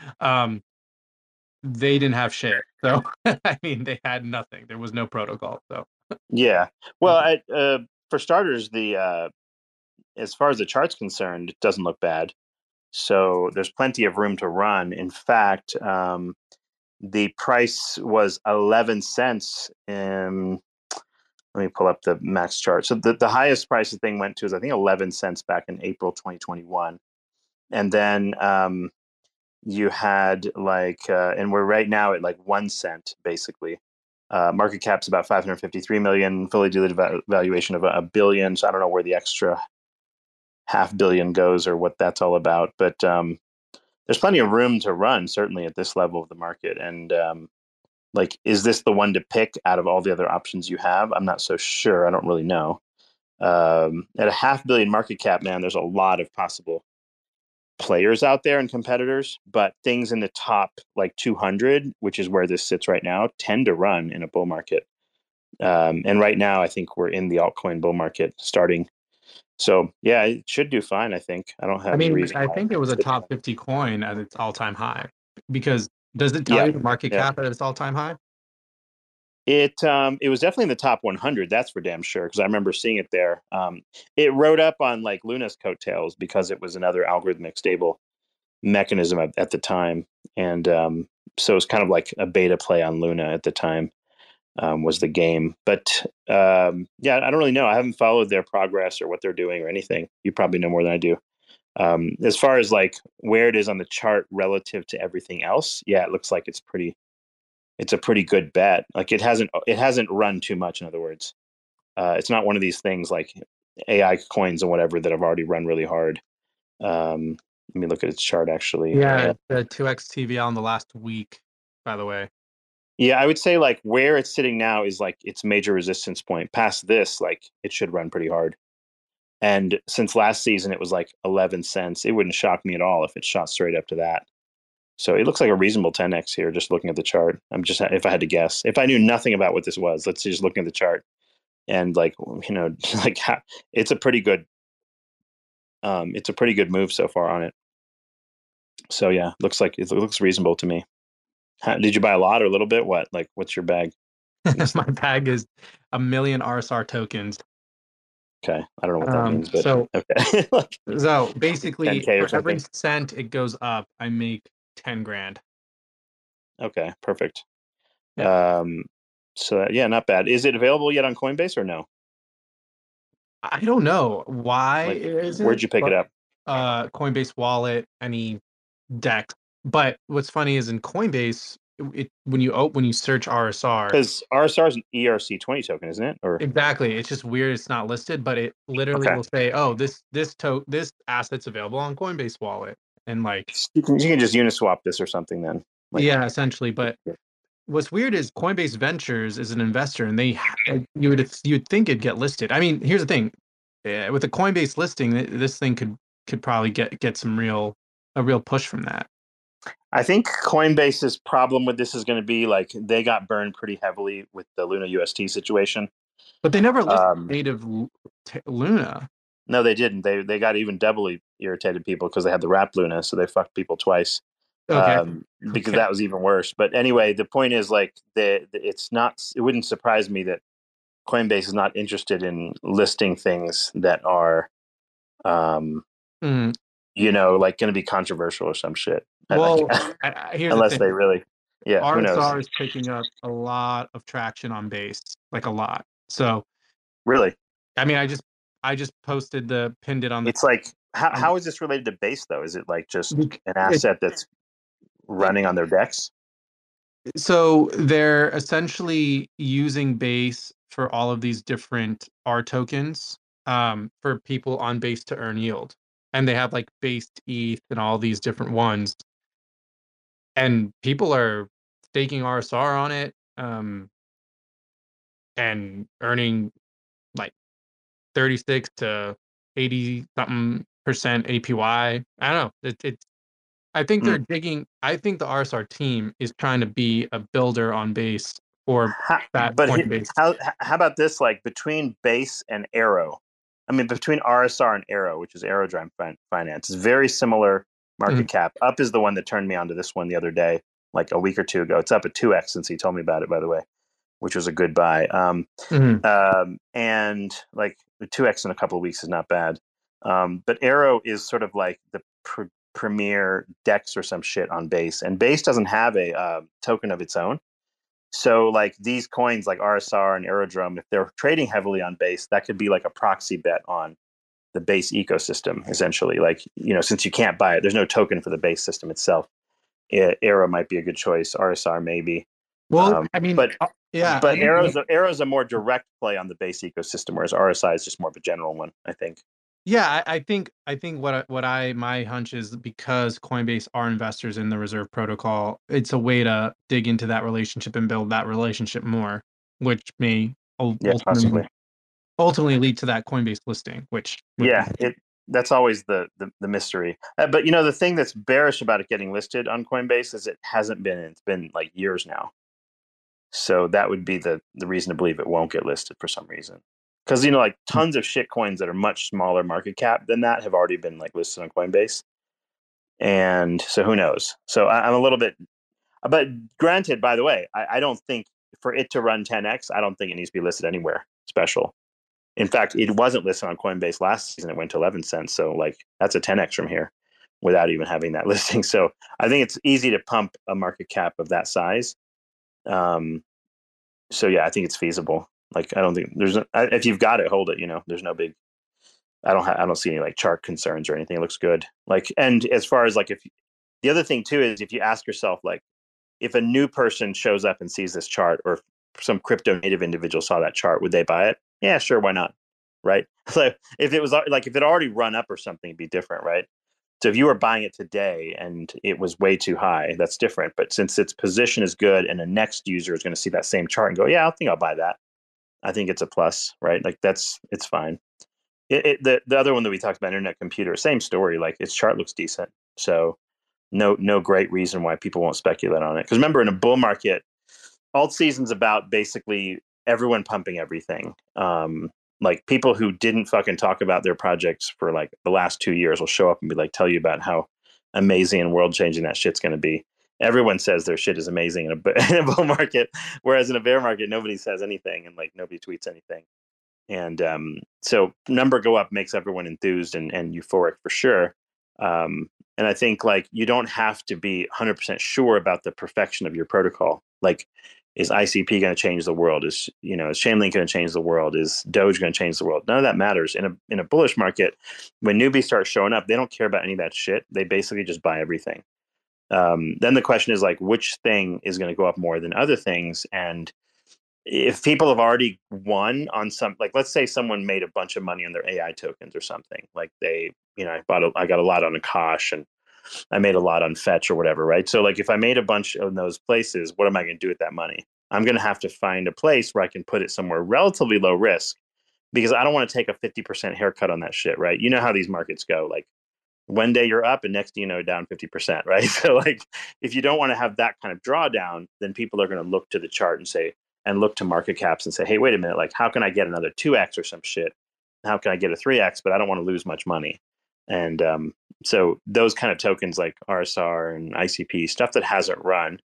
they didn't have shit. So I mean, they had nothing. There was no protocol. So yeah, well, for starters, the as far as the chart's concerned, it doesn't look bad. So there's plenty of room to run. In fact, the price was 11 cents. Let me pull up the max chart. So the highest price the thing went to is, I think, 11 cents back in April 2021. And then you had like, and we're right now at like 1 cent, basically. Market cap's about 553 million, fully diluted valuation of a billion. So I don't know where the extra half billion goes or what that's all about, but there's plenty of room to run, certainly at this level of the market. And like, is this the one to pick out of all the other options you have? I'm not so sure. I don't really know. At a half billion market cap, man, there's a lot of possible players out there and competitors, but things in the top like 200, which is where this sits right now, tend to run in a bull market. And right now, I think we're in the altcoin bull market starting. So yeah, it should do fine. I think I don't have I any mean, reason I why think it was a it top shouldn't. 50 coin at its all-time high, because does it tell Yeah, you the market yeah. cap at its all-time high? It was definitely in the top 100. That's for damn sure because I remember seeing it there. It rode up on like Luna's coattails because it was another algorithmic stable mechanism at the time, and so it was kind of like a beta play on Luna at the time. Was the game, but yeah, I don't really know. I haven't followed their progress or what they're doing or anything. You probably know more than I do. As far as like where it is on the chart relative to everything else, yeah, it looks like it's a pretty good bet. Like it hasn't run too much. In other words, it's not one of these things like AI coins and whatever that have already run really hard. Let me look at its chart actually. Yeah, the 2x TVL in the last week, by the way. Yeah, I would say like where it's sitting now is like its major resistance point. Past this, like it should run pretty hard. And since last season it was like 11 cents, it wouldn't shock me at all if it shot straight up to that. So it looks like a reasonable 10x here, just looking at the chart. I'm just if I had to guess, if I knew nothing about what this was, let's just look at the chart and like like it's a pretty good, it's a pretty good move so far on it. So yeah, looks like it looks reasonable to me. Did you buy a lot or a little bit? What like what's your bag? My bag is 1 million RSR tokens. Okay, I don't know what that means, but So okay, like so basically 10K or for every something. cent it goes up, I make 10 grand. Okay, perfect. Yeah. So yeah, not bad. Is it available yet on Coinbase or no? I don't know why Like, it where'd isn't, you pick it but up? Coinbase Wallet, any DEX. But what's funny is in Coinbase, when you search RSR, Because RSR is an ERC20 token, isn't it? Or exactly, it's just weird it's not listed, but it literally okay, will say, "Oh, this asset's available on Coinbase Wallet," and like, you can just Uniswap this or something then. Like, yeah, essentially. But what's weird is Coinbase Ventures is an investor, and you'd think it'd get listed. I mean, here's the thing: with a Coinbase listing, this thing could probably get a real push from that. I think Coinbase's problem with this is going to be like they got burned pretty heavily with the Luna UST situation. But they never listed Um, native Luna. no, they didn't. They got even doubly irritated people because they had the wrap Luna, so they fucked people twice. Okay. Because Okay. that was even worse. But anyway, the point is like it's not. It wouldn't surprise me that Coinbase is not interested in listing things that are, um, Mm. like going to be controversial or some shit. Well, here's the Unless thing. they really, yeah, who knows? RSR is picking up a lot of traction on base, like a lot. So, Really, I mean, I just posted pinned it on it's like on how is this related to base though? Is it like just the an it, asset that's it, running on their decks? so they're essentially using base for all of these different R tokens for people on base to earn yield. And they have like based ETH and all these different ones. And people are staking RSR on it, and earning like 36 to 80 something percent APY. I don't know. I think Hmm. they're digging. I think the RSR team is trying to be a builder on base for that But Coinbase. how about this? Like between base and Arrow, I mean between RSR and Arrow, which is Aerodrome Finance, is very similar Mhm. market cap. Up is the one that turned me on to this one the other day, like a week or two ago. It's up at 2x since he told me about it, by the way, which was a good buy. Mhm. And like the 2x in a couple of weeks is not bad. But Arrow is sort of like the premier Dex or some shit on base, and base doesn't have a token of its own. So like these coins like RSR and Aerodrome, if they're trading heavily on base, that could be like a proxy bet on the base ecosystem, essentially. Like, since you can't buy it, there's no token for the base system itself. Arrow might be a good choice. RSR maybe. Well, I mean, But yeah, I but think Arrow's a more direct play on the base ecosystem, whereas RSI is just more of a general one, I think. yeah, I think what I my hunch is because Coinbase are investors in the Reserve protocol, it's a way to dig into that relationship and build that relationship more, which may Yeah, possibly. ultimately lead to that Coinbase listing, which would be Yeah, that's always the mystery. But you know, the thing that's bearish about it getting listed on Coinbase is it hasn't been. It's been like years now. So that would be the reason to believe it won't get listed for some reason. Because you know, like tons of shit coins that are much smaller market cap than that have already been like listed on Coinbase, and so who knows? So I'm a little bit. But granted, by the way, I don't think for it to run 10x, I don't think it needs to be listed anywhere special. In fact, it wasn't listed on Coinbase last season. It went to 11 cents. So like that's a 10x from here without even having that listing. So I think it's easy to pump a market cap of that size. Um, so yeah, I think it's feasible. Like I don't think if you've got it, hold it. You know, there's no big. I don't see any like chart concerns or anything. It looks good. Like and as far as like if the other thing too is if you ask yourself like if a new person shows up and sees this chart or some crypto native individual saw that chart, would they buy it? Yeah, sure, why not? Right. So if it was like if it already run up or something, it'd be different, right? So if you were buying it today and it was way too high, that's different. But since its position is good and the next user is going to see that same chart and go, yeah, I think I'll buy that. I think it's a plus, right? Like it's fine. The other one that we talked about, internet computer, same story. Like its chart looks decent. So no great reason why people won't speculate on it. Because remember, in a bull market, alt season's about basically everyone pumping everything. Like people who didn't fucking talk about their projects for like the last 2 years will show up and be like, tell you about how amazing and world changing that shit's going to be. Everyone says their shit is amazing in in a bull market, whereas in a bear market, nobody says anything and like nobody tweets anything. And so number go up makes everyone enthused and euphoric for sure. And I think like you don't have to be 100% sure about the perfection of your protocol. Like, is ICP going to change the world? Is is Chainlink going to change the world? Is Doge going to change the world? None of that matters in a bullish market. When newbies start showing up, they don't care about any of that shit. They basically just buy everything. Then the question is like, which thing is going to go up more than other things? And if people have already won on some, like let's say someone made a bunch of money on their AI tokens or something, like they, I got a lot on Akash and I made a lot on Fetch or whatever, right? So like if I made a bunch of those places, what am I going to do with that money? I'm going to have to find a place where I can put it somewhere relatively low risk because I don't want to take a 50% haircut on that shit, right? You know how these markets go. Like one day you're up and next down 50%, right? So like if you don't want to have that kind of drawdown, then people are going to look to the chart and look to market caps and say, hey, wait a minute, like how can I get another 2x or some shit? How can I get a 3x, but I don't want to lose much money? And so those kind of tokens like RSR and ICP, stuff that hasn't run.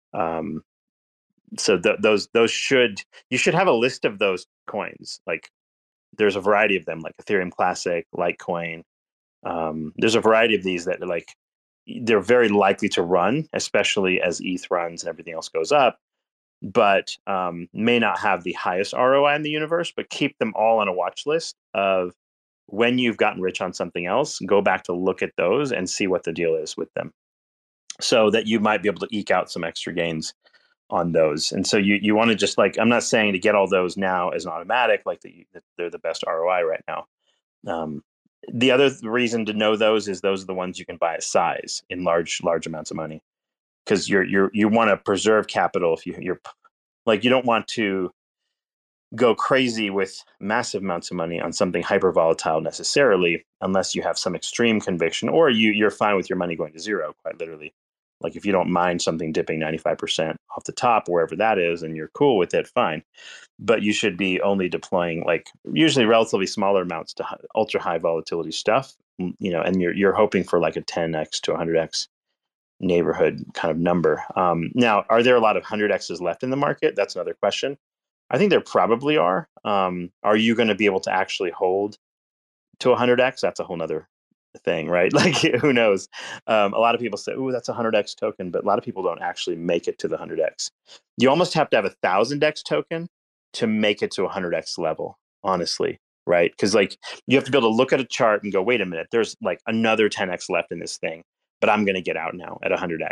So those you should have a list of those coins. Like there's a variety of them, like Ethereum Classic, Litecoin. There's a variety of these that are like they're very likely to run, especially as ETH runs and everything else goes up, but may not have the highest ROI in the universe. But keep them all on a watch list of when you've gotten rich on something else, go back to look at those and see what the deal is with them, so that you might be able to eke out some extra gains on those. And so you want to just like, I'm not saying to get all those now as an automatic, like that they're the best ROI right now. The other reason to know those is those are the ones you can buy at size in large amounts of money, because you want to preserve capital. If you're like, you don't want to go crazy with massive amounts of money on something hyper volatile necessarily, unless you have some extreme conviction, or you're fine with your money going to zero, quite literally. Like if you don't mind something dipping 95% off the top, wherever that is, and you're cool with it, fine. But you should be only deploying like usually relatively smaller amounts to ultra high volatility stuff, and you're hoping for like a 10x to 100x neighborhood kind of number. Now, are there a lot of 100x's left in the market? That's another question. I think there probably are. Are you going to be able to actually hold to 100x? That's a whole nother thing, right? Like, who knows? A lot of people say, "Ooh, that's a 100x token," but a lot of people don't actually make it to the 100x. You almost have to have a 1000x token to make it to 100x level, honestly, right? Because like you have to be able to look at a chart and go, "Wait a minute, there's like another 10x left in this thing, but I'm going to get out now at 100x."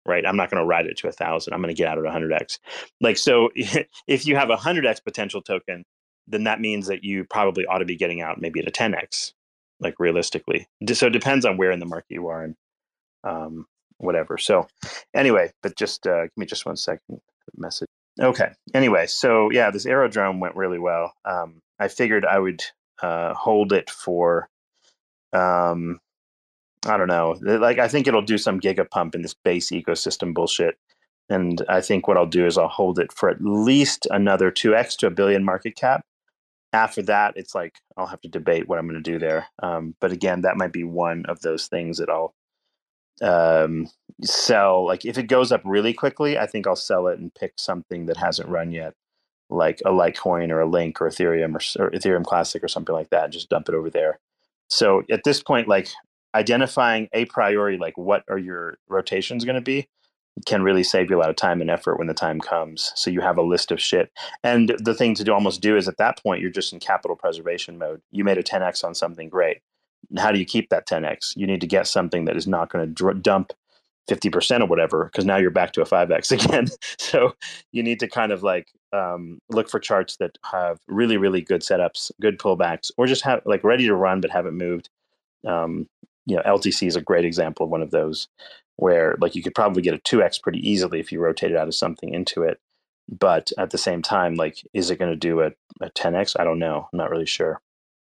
right? I'm not going to ride it to 1,000. I'm going to get out at 100x. Like, so if you have a 100x potential token, then that means that you probably ought to be getting out maybe at a 10x, like realistically. So it depends on where in the market you are and whatever. So anyway, but just give me just 1 second. Message. Okay. Anyway, so yeah, this aerodrome went really well. I figured I would hold it for I don't know. Like, I think it'll do some gigapump in this base ecosystem bullshit. And I think what I'll do is I'll hold it for at least another 2x to a billion market cap. After that, it's like I'll have to debate what I'm going to do there. But again, that might be one of those things that I'll sell. Like, if it goes up really quickly, I think I'll sell it and pick something that hasn't run yet, like a Litecoin or a Link or Ethereum or Ethereum Classic or something like that, and just dump it over there. So at this point, like, identifying a priori, like what are your rotations going to be, can really save you a lot of time and effort when the time comes. So you have a list of shit. And the thing to almost do is at that point, you're just in capital preservation mode. You made a 10x on something great. How do you keep that 10x? You need to get something that is not going to dump 50% or whatever, because now you're back to a 5x again. So you need to kind of like look for charts that have really, really good setups, good pullbacks, or just have like ready to run but haven't moved. LTC is a great example of one of those, where like you could probably get a 2x pretty easily if you rotated out of something into it. But at the same time, like, is it going to do a 10x? I don't know. I'm not really sure.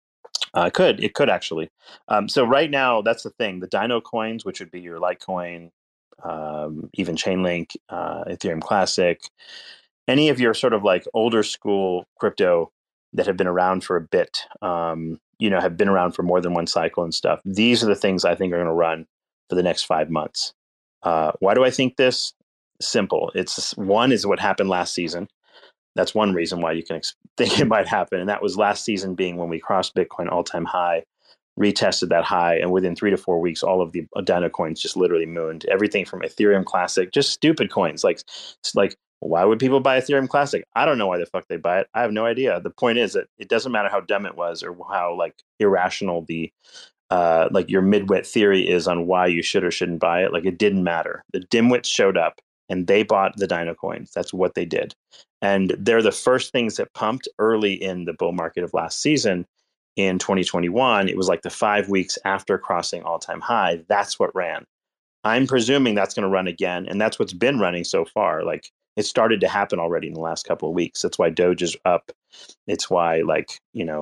It could actually. So right now, that's the thing. The Dino coins, which would be your Litecoin, even Chainlink, Ethereum Classic, any of your sort of like older school crypto that have been around for a bit, have been around for more than one cycle and stuff. These are the things I think are going to run for the next 5 months. Why do I think this? Simple. It's one is what happened last season. That's one reason why you can think it might happen. And that was last season being when we crossed Bitcoin all-time high, retested that high, and within 3 to 4 weeks, all of the Dino coins just literally mooned. Everything from Ethereum Classic, just stupid coins. Like why would people buy Ethereum Classic? I don't know why the fuck they buy it. I have no idea. The point is that it doesn't matter how dumb it was or how like irrational the like your midwit theory is on why you should or shouldn't buy it. Like, it didn't matter. The dimwits showed up and they bought the Dino coins. That's what they did. And they're the first things that pumped early in the bull market of last season. In 2021, it was like the 5 weeks after crossing all-time high. That's what ran. I'm presuming that's going to run again. And that's what's been running so far. Like, it started to happen already in the last couple of weeks. That's why Doge is up. It's why, like,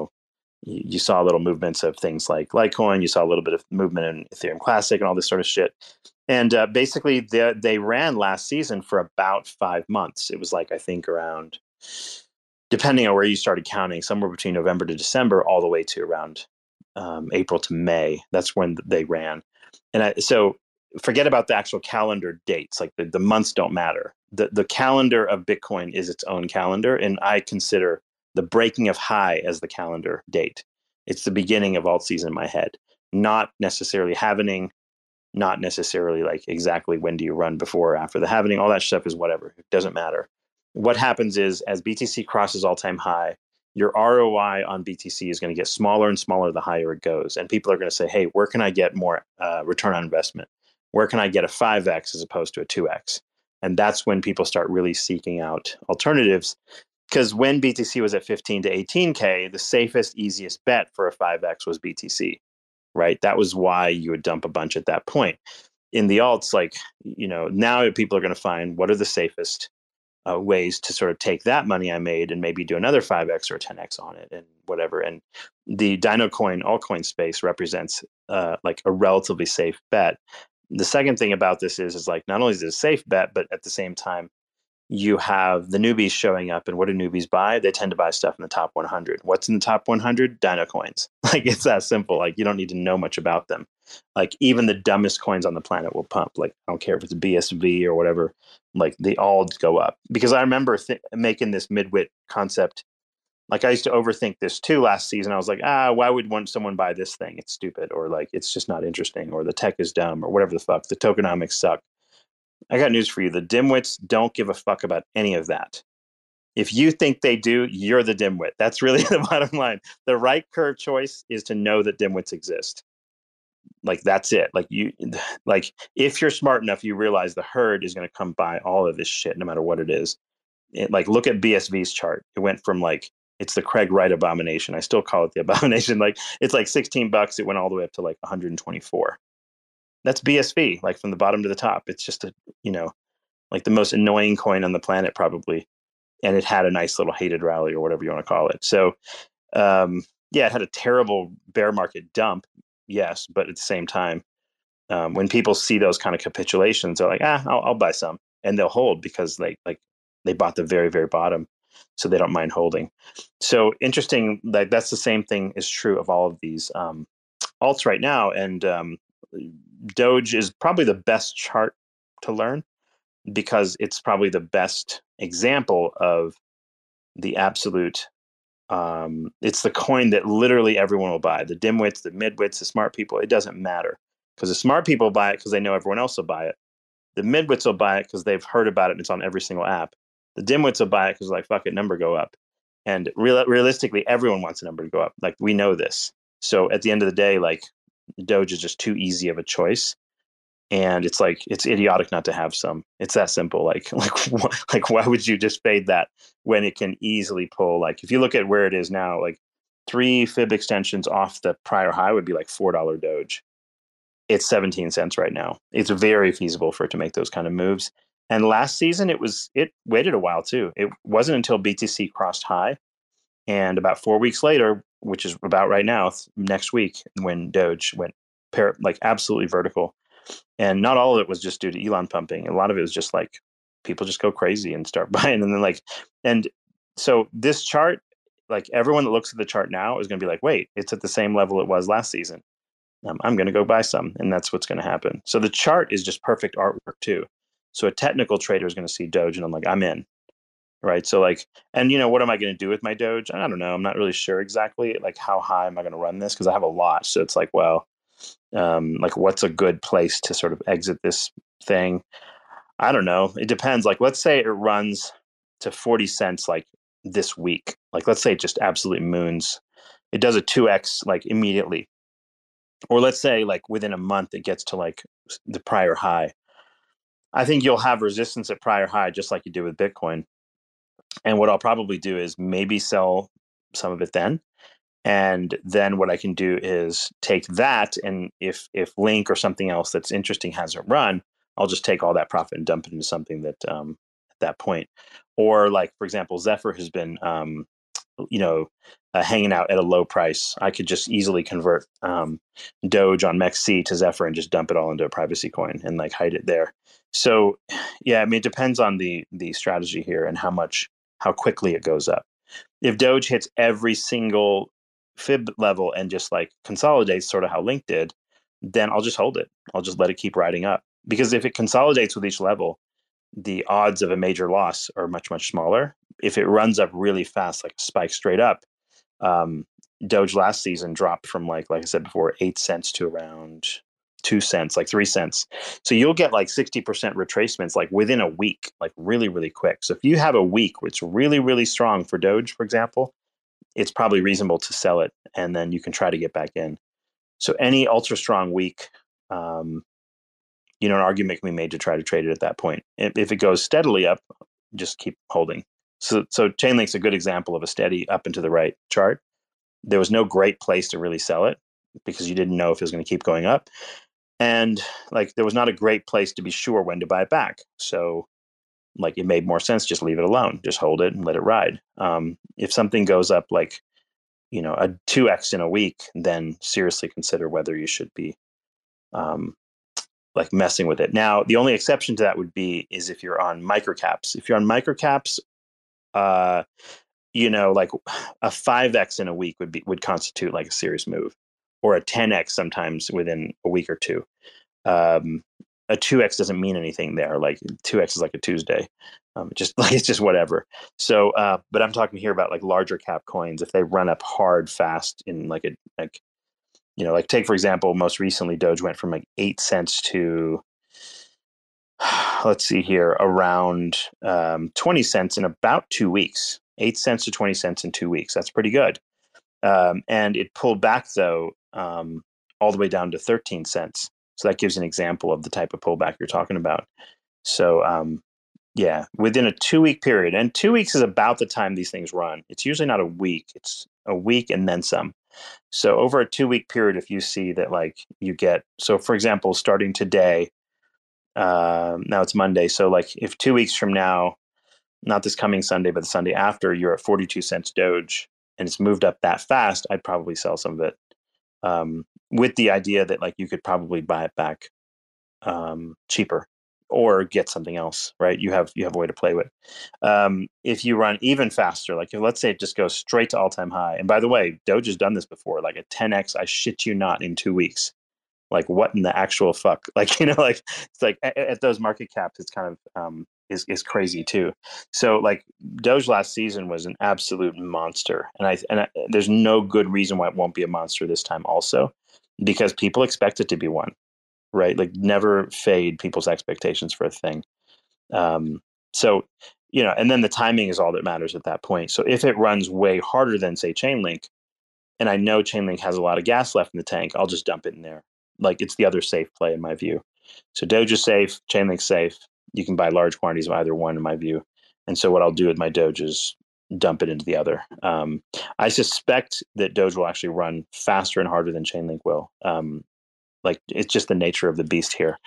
you saw little movements of things like Litecoin. You saw a little bit of movement in Ethereum Classic and all this sort of shit. And basically, they ran last season for about 5 months. It was like, I think around, depending on where you started counting, somewhere between November to December, all the way to around April to May. That's when they ran. And so forget about the actual calendar dates. Like, the months don't matter. The calendar of Bitcoin is its own calendar. And I consider the breaking of high as the calendar date. It's the beginning of alt season in my head, not necessarily halvening, not necessarily like exactly when do you run before or after the halvening. All that stuff is whatever. It doesn't matter. What happens is, as BTC crosses all-time high, your ROI on BTC is going to get smaller and smaller the higher it goes. And people are going to say, hey, where can I get more return on investment? Where can I get a 5x as opposed to a 2x? And that's when people start really seeking out alternatives. Because when BTC was at 15 to 18K, the safest, easiest bet for a 5x was BTC, right? That was why you would dump a bunch at that point. In the alts, like, now people are going to find what are the safest ways to sort of take that money I made and maybe do another 5x or 10x on it and whatever. And the Dino coin altcoin space represents like a relatively safe bet. The second thing about this is like, not only is it a safe bet, but at the same time, you have the newbies showing up. And what do newbies buy? They tend to buy stuff in the top 100. What's in the top 100? Dino coins. Like, it's that simple. Like, you don't need to know much about them. Like, even the dumbest coins on the planet will pump. Like, I don't care if it's BSV or whatever. Like, they all go up. Because I remember making this midwit concept. Like, I used to overthink this too last season. I was like, why would someone buy this thing? It's stupid. Or like, it's just not interesting. Or the tech is dumb. Or whatever the fuck. The tokenomics suck. I got news for you. The dimwits don't give a fuck about any of that. If you think they do, you're the dimwit. That's really the bottom line. The right curve choice is to know that dimwits exist. Like that's it. Like if you're smart enough, you realize the herd is going to come buy all of this shit, no matter what it is. Like look at BSV's chart. It went from like it's the Craig Wright abomination. I still call it the abomination. Like it's like $16. It went all the way up to like 124. That's BSV, like from the bottom to the top. It's just like the most annoying coin on the planet probably. And it had a nice little hated rally or whatever you want to call it. So yeah, it had a terrible bear market dump. Yes. But at the same time, when people see those kind of capitulations, they're like, I'll buy some, and they'll hold because they bought the very, very bottom, so they don't mind holding. So interesting. Like that's the same thing is true of all of these alts right now. And Doge is probably the best chart to learn because it's probably the best example of the absolute. It's the coin that literally everyone will buy. The dimwits, the midwits, the smart people. It doesn't matter. Because the smart people buy it because they know everyone else will buy it. The midwits will buy it because they've heard about it and it's on every single app. The dimwits will buy it because like, fuck it, number go up. And realistically, everyone wants a number to go up. Like we know this. So at the end of the day, like Doge is just too easy of a choice. And it's like, it's idiotic not to have some. It's that simple. Like why would you just fade that when it can easily pull? Like if you look at where it is now, like 3 fib extensions off the prior high would be like $4 Doge. It's 17 cents right now. It's very feasible for it to make those kind of moves. And last season, it waited a while too. It wasn't until BTC crossed high, and about 4 weeks later, which is about right now, next week, when Doge went like absolutely vertical. And not all of it was just due to Elon pumping. A lot of it was just like people just go crazy and start buying, and then and so this chart, like everyone that looks at the chart now is going to be like, wait, it's at the same level it was last season. I'm going to go buy some, and that's what's going to happen. So the chart is just perfect artwork too. So a technical trader is going to see Doge, and I'm like, I'm in, right? So like, and what am I going to do with my Doge? I don't know. I'm not really sure exactly. Like, how high am I going to run this? Because I have a lot. So it's like, well, like, what's a good place to sort of exit this thing? I don't know. It depends. Like, let's say it runs to 40 cents like this week. Like, let's say it just absolutely moons. It does a 2x like immediately. Or let's say like within a month it gets to like the prior high. I think you'll have resistance at prior high just like you do with Bitcoin. And what I'll probably do is maybe sell some of it then. And then what I can do is take that, and if Link or something else that's interesting hasn't run, I'll just take all that profit and dump it into something that at that point. Or like, for example, Zephyr has been hanging out at a low price. I could just easily convert Doge on MEXC to Zephyr and just dump it all into a privacy coin and like hide it there. So yeah, I mean, it depends on the strategy here and how quickly it goes up. If Doge hits every single fib level and just like consolidates, sort of how Link did, then I'll just hold it. I'll just let it keep riding up, because if it consolidates with each level, the odds of a major loss are much, much smaller. If it runs up really fast, like a spike straight up, Doge last season dropped from like I said before, 8 cents to around 2 cents, like 3 cents. So you'll get like 60% retracements like within a week, like really, really quick. So if you have a week which is really, really strong for Doge, for example, it's probably reasonable to sell it, and then you can try to get back in. So any ultra strong week, an argument can be made to try to trade it at that point. If it goes steadily up, just keep holding. So Chainlink's a good example of a steady up and to the right chart. There was no great place to really sell it because you didn't know if it was going to keep going up. And like, there was not a great place to be sure when to buy it back. So like, it made more sense, just leave it alone, just hold it and let it ride. If something goes up like, a 2x in a week, then seriously consider whether you should be like messing with it. Now, the only exception to that would be is if you're on microcaps. If you're on microcaps, like a 5x in a week would constitute like a serious move, or a 10x sometimes within a week or two. A 2x doesn't mean anything there. Like 2x is like a Tuesday. It's just whatever. So, but I'm talking here about like larger cap coins. If they run up hard, fast in like take for example, most recently Doge went from like 8 cents to, let's see here, around 20 cents in about 2 weeks. 8 cents to 20 cents in 2 weeks. That's pretty good. And it pulled back though all the way down to 13 cents. So that gives an example of the type of pullback you're talking about. So yeah, within a 2-week period, and 2 weeks is about the time these things run. It's usually not a week; it's a week and then some. So over a 2-week period, if you see that, like, you get, so for example, starting today, now it's Monday. So like if 2 weeks from now, not this coming Sunday, but the Sunday after, you're at 42 cents Doge and it's moved up that fast, I'd probably sell some of it, with the idea that, like, you could probably buy it back cheaper or get something else, right? You have a way to play with. If you run even faster, like, if, let's say it just goes straight to all-time high. And by the way, Doge has done this before, like a 10x, I shit you not, in 2 weeks. Like, what in the actual fuck? Like, like, it's like at those market caps, it's kind of is crazy too. So like Doge last season was an absolute monster, and there's no good reason why it won't be a monster this time also, because people expect it to be one, right? Like, never fade people's expectations for a thing. So, and then the timing is all that matters at that point. So if it runs way harder than, say, Chainlink, and I know Chainlink has a lot of gas left in the tank, I'll just dump it in there. Like, it's the other safe play in my view. So Doge is safe, Chainlink's safe. You can buy large quantities of either one in my view. And so what I'll do with my Doge is dump it into the other. I suspect that Doge will actually run faster and harder than Chainlink will. Like, it's just the nature of the beast here.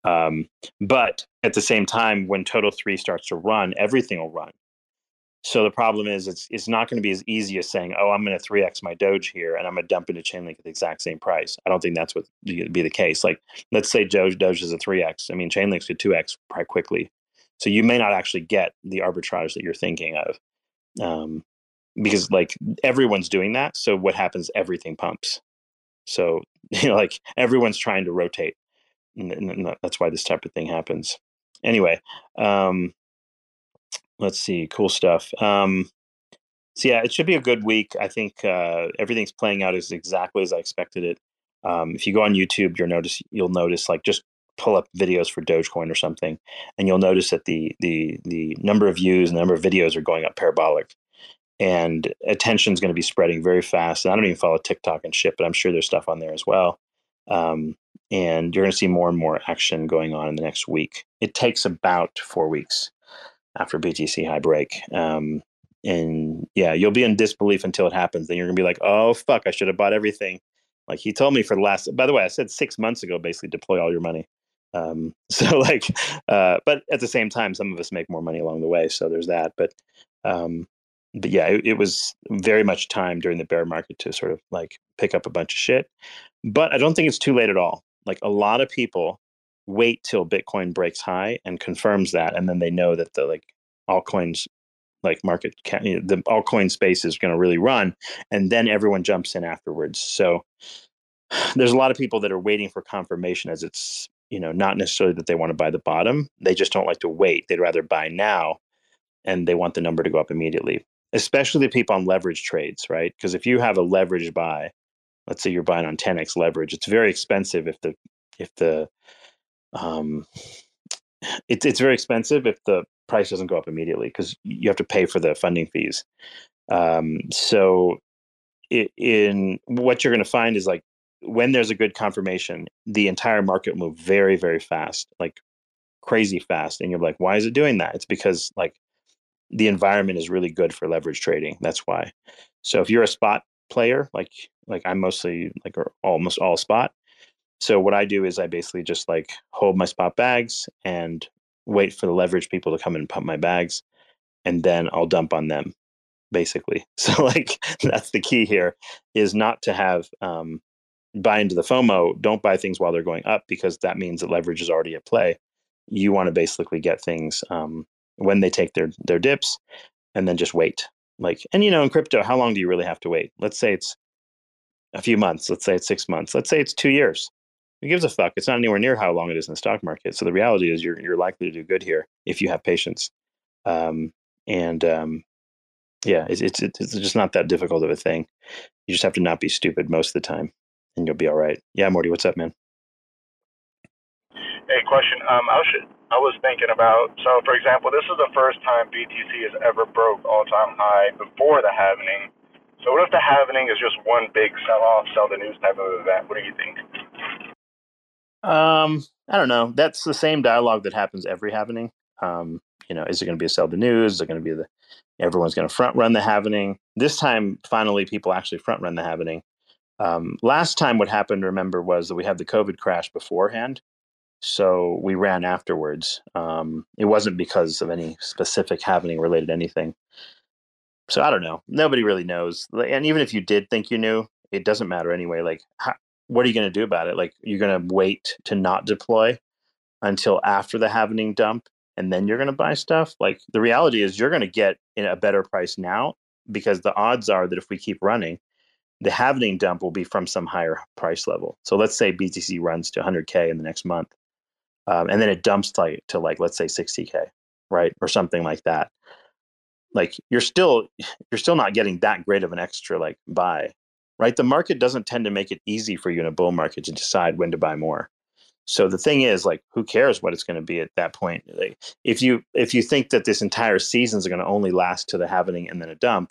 But at the same time, when Total 3 starts to run, everything will run. So the problem is, it's not going to be as easy as saying, oh, I'm going to 3x my Doge here and I'm going to dump into Chainlink at the exact same price. I don't think that's what would be the case. Like, let's say Doge is a 3x. I mean, Chainlink's could 2x quite quickly. So you may not actually get the arbitrage that you're thinking of, because, like, everyone's doing that. So what happens? Everything pumps. So, like, everyone's trying to rotate. And that's why this type of thing happens. Anyway, let's see, cool stuff. So yeah, it should be a good week. I think everything's playing out as exactly as I expected it. If you go on YouTube, you'll notice, like, just pull up videos for Dogecoin or something, and you'll notice that the number of views and the number of videos are going up parabolic, and attention is going to be spreading very fast. And I don't even follow TikTok and shit, but I'm sure there's stuff on there as well. And you're going to see more and more action going on in the next week. It takes about 4 weeks after BTC high break. And yeah, you'll be in disbelief until it happens. Then you're gonna be like, oh fuck, I should have bought everything. Like, he told me for the last, by the way, I said 6 months ago, basically deploy all your money. So like, but at the same time, some of us make more money along the way. So there's that. But yeah, it was very much time during the bear market to sort of, like, pick up a bunch of shit. But I don't think it's too late at all. Like, a lot of people wait till Bitcoin breaks high and confirms that, and then they know that the, like, altcoins, like, the altcoin space is going to really run, and then everyone jumps in afterwards. So there's a lot of people that are waiting for confirmation, as it's, not necessarily that they want to buy the bottom. They just don't like to wait. They'd rather buy now, and they want the number to go up immediately, especially the people on leverage trades, right? Because if you have a leverage buy, let's say you're buying on 10x leverage, it's very expensive if the it's very expensive if the price doesn't go up immediately, because you have to pay for the funding fees. So in what you're going to find is, like, when there's a good confirmation, the entire market will move very, very fast, like crazy fast. And you're like, why is it doing that? It's because, like, the environment is really good for leverage trading. That's why. So if you're a spot player, like I'm mostly, like, or almost all spot. So what I do is I basically just, like, hold my spot bags and wait for the leverage people to come and pump my bags, and then I'll dump on them, basically. So, like, that's the key here, is not to have buy into the FOMO. Don't buy things while they're going up, because that means that leverage is already at play. You want to basically get things when they take their dips, and then just wait. Like, and in crypto, how long do you really have to wait? Let's say it's a few months. Let's say it's 6 months. Let's say it's 2 years. Who gives a fuck? It's not anywhere near how long it is in the stock market. So the reality is you're likely to do good here if you have patience. Yeah, it's just not that difficult of a thing. You just have to not be stupid most of the time, and you'll be all right. Yeah, Morty, what's up, man? Hey, question. I was thinking about, so for example, this is the first time BTC has ever broke all-time high before the halving. So what if the halvening is just one big sell-off, sell the news type of event? What do you think? I don't know. That's the same dialogue that happens every halvening. Is it going to be a sell the news? Is it going to be everyone's going to front run the halvening? This time, finally, people actually front run the halvening. Last time, what happened, remember, was that we had the COVID crash beforehand. So we ran afterwards. It wasn't because of any specific halvening related to anything. So I don't know. Nobody really knows. And even if you did think you knew, it doesn't matter anyway. Like, what are you going to do about it? Like, you're going to wait to not deploy until after the halvening dump, and then you're going to buy stuff? Like, the reality is you're going to get in a better price now, because the odds are that if we keep running, the halvening dump will be from some higher price level. So let's say BTC runs to 100K in the next month, and then it dumps to let's say 60K, right? Or something like that. Like, you're still not getting that great of an extra like buy, right? The market doesn't tend to make it easy for you in a bull market to decide when to buy more. So the thing is, like, who cares what it's going to be at that point? Like, if you think that this entire season is going to only last to the halvening and then a dump,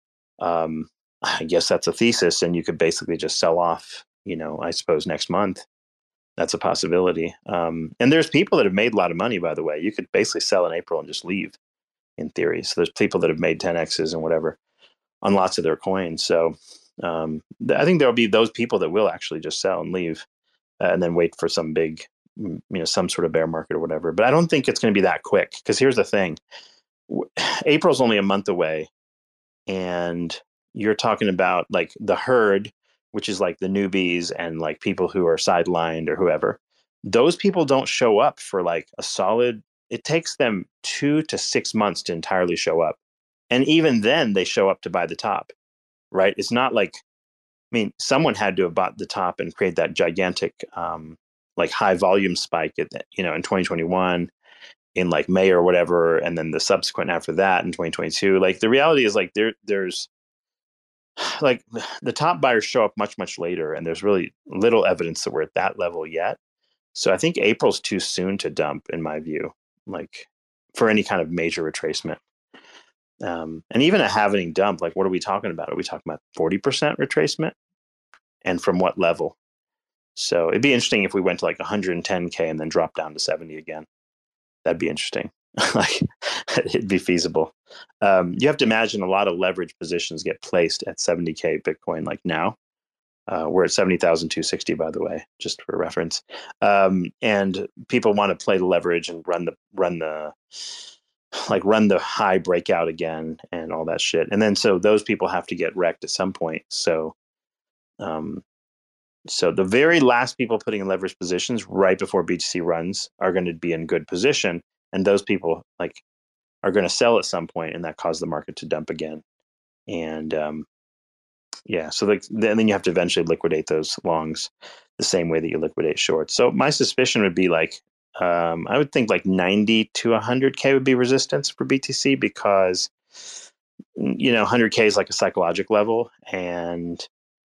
I guess that's a thesis, and you could basically just sell off, I suppose next month. That's a possibility. And there's people that have made a lot of money, by the way. You could basically sell in April and just leave, in theory. So there's people that have made 10Xs and whatever on lots of their coins. So I think there'll be those people that will actually just sell and leave, and then wait for some big, some sort of bear market or whatever. But I don't think it's going to be that quick, because here's the thing. April's only a month away, and you're talking about like the herd, which is like the newbies and like people who are sidelined or whoever. Those people don't show up for like a solid, it takes them 2 to 6 months to entirely show up. And even then they show up to buy the top, right? It's not like, someone had to have bought the top and create that gigantic, like high volume spike in 2021 in like May or whatever. And then the subsequent after that in 2022, like the reality is like there's like the top buyers show up much, much later, and there's really little evidence that we're at that level yet. So I think April's too soon to dump, in my view, like for any kind of major retracement. And even a halvening dump, like what are we talking about? Are we talking about 40% retracement? And from what level? So it'd be interesting if we went to like 110K and then dropped down to 70 again. That'd be interesting. Like, it'd be feasible. You have to imagine a lot of leverage positions get placed at 70K Bitcoin like now. We're at 70,260, by the way, just for reference. And people want to play the leverage and run the high breakout again and all that shit. And then so those people have to get wrecked at some point. So the very last people putting in leverage positions right before BTC runs are going to be in good position, and those people like are going to sell at some point, and that caused the market to dump again. And so like then you have to eventually liquidate those longs the same way that you liquidate shorts. So my suspicion would be like I would think like 90 to 100K would be resistance for BTC, because 100K is like a psychological level, and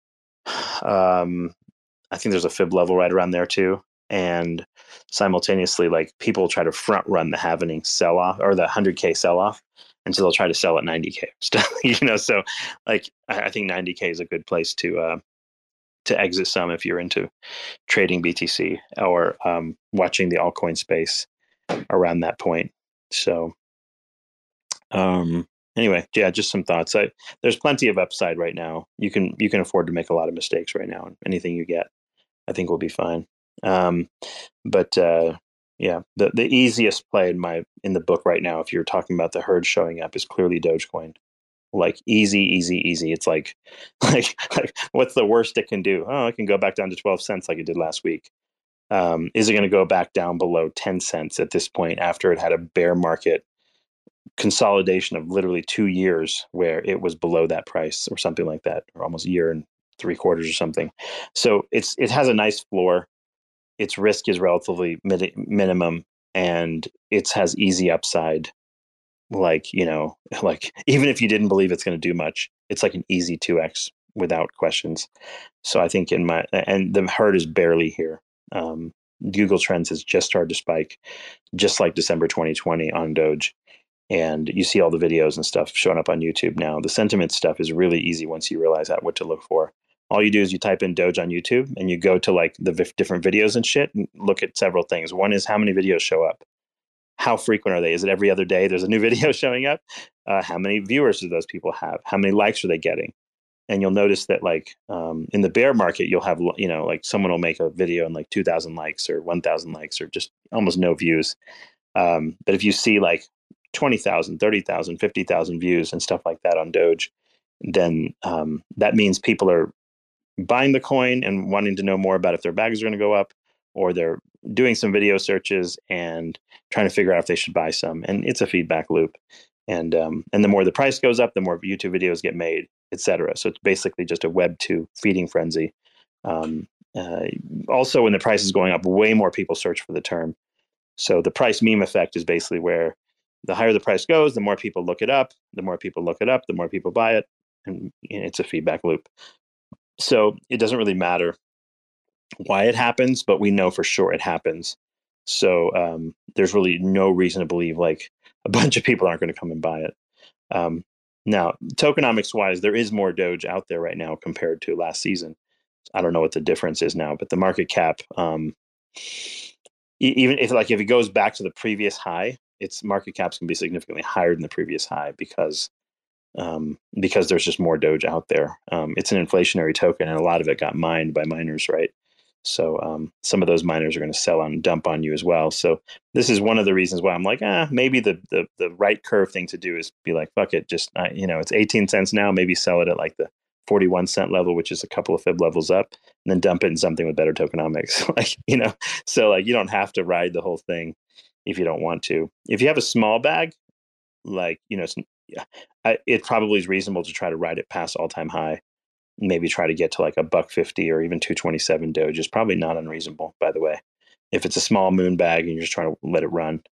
I think there's a fib level right around there too. And simultaneously, like people try to front run the halvening sell off or the 100K sell off. And so they'll try to sell at 90K stuff, so like, I think 90K is a good place to exit some if you're into trading BTC or watching the altcoin space around that point. So anyway, yeah, just some thoughts. There's plenty of upside right now. You can afford to make a lot of mistakes right now, and anything you get, I think, will be fine. Yeah, the easiest play in the book right now, if you're talking about the herd showing up, is clearly Dogecoin. Like easy. It's like what's the worst it can do? Oh, it can go back down to 12 cents like it did last week. Is it going to go back down below 10 cents at this point after it had a bear market consolidation of literally 2 years where it was below that price or something like that, or almost a year and 3/4 or something? So it has a nice floor. Its risk is relatively minimum, and it has easy upside. Like, like even if you didn't believe it's going to do much, it's like an easy 2x without questions. So I think and the herd is barely here. Google Trends has just started to spike, just like December 2020 on Doge. and you see all the videos and stuff showing up on YouTube now. The sentiment stuff is really easy once you realize what to look for. All you do is you type in Doge on YouTube and you go to like the different videos and shit and look at several things. One is how many videos show up. How frequent are they? Is it every other day there's a new video showing up? How many viewers do those people have? How many likes are they getting? And you'll notice that like in the bear market, you'll have, you know, like someone will make a video and like 2,000 likes or 1,000 likes or just almost no views. But if you see like 20,000, 30,000, 50,000 views and stuff like that on Doge, then that means people are buying the coin and wanting to know more about if their bags are going to go up, or they're doing some video searches and trying to figure out if they should buy some. And it's a feedback loop. And the more the price goes up, the more YouTube videos get made, etc. So it's basically just a Web 2 feeding frenzy. Also, when the price is going up, way more people search for the term. So the price meme effect is basically where the higher the price goes, the more people look it up, the more people look it up, the more people buy it. And it's a feedback loop. So it doesn't really matter why it happens, but we know for sure it happens. So there's really no reason to believe like a bunch of people aren't going to come and buy it. Now, tokenomics wise, there is more Doge out there right now compared to last season. I don't know what the difference is now, but the market cap, even if it goes back to the previous high, its market caps can be significantly higher than the previous high because there's just more Doge out there. It's an inflationary token, and a lot of it got mined by miners, right? So some of those miners are going to sell and dump on you as well. So this is one of the reasons why I'm like, maybe the right curve thing to do is be like, fuck it, just it's 18 cents now. Maybe sell it at like the 41 cent level, which is a couple of fib levels up, and then dump it in something with better tokenomics. So like you don't have to ride the whole thing if you don't want to. If you have a small bag, like it probably is reasonable to try to ride it past all-time high. Maybe try to get to like $1.50 or even 227 Doge is probably not unreasonable, by the way. If it's a small moon bag and you're just trying to let it run,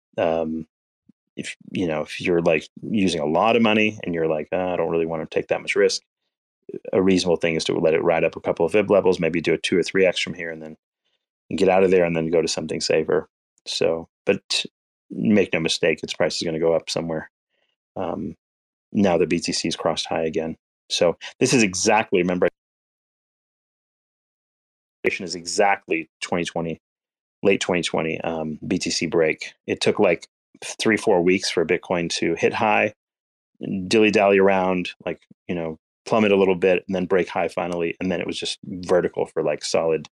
if you're like using a lot of money and you're like, I don't really want to take that much risk, a reasonable thing is to let it ride up a couple of fib levels, maybe do a 2 or 3x from here and then get out of there and then go to something safer. So, but make no mistake, its price is going to go up somewhere. Now the BTC's crossed high again. So this is exactly, remember, is exactly 2020, late 2020 BTC break. It took like 3-4 weeks for Bitcoin to hit high, dilly-dally around, like, plummet a little bit and then break high finally. And then it was just vertical for like solid,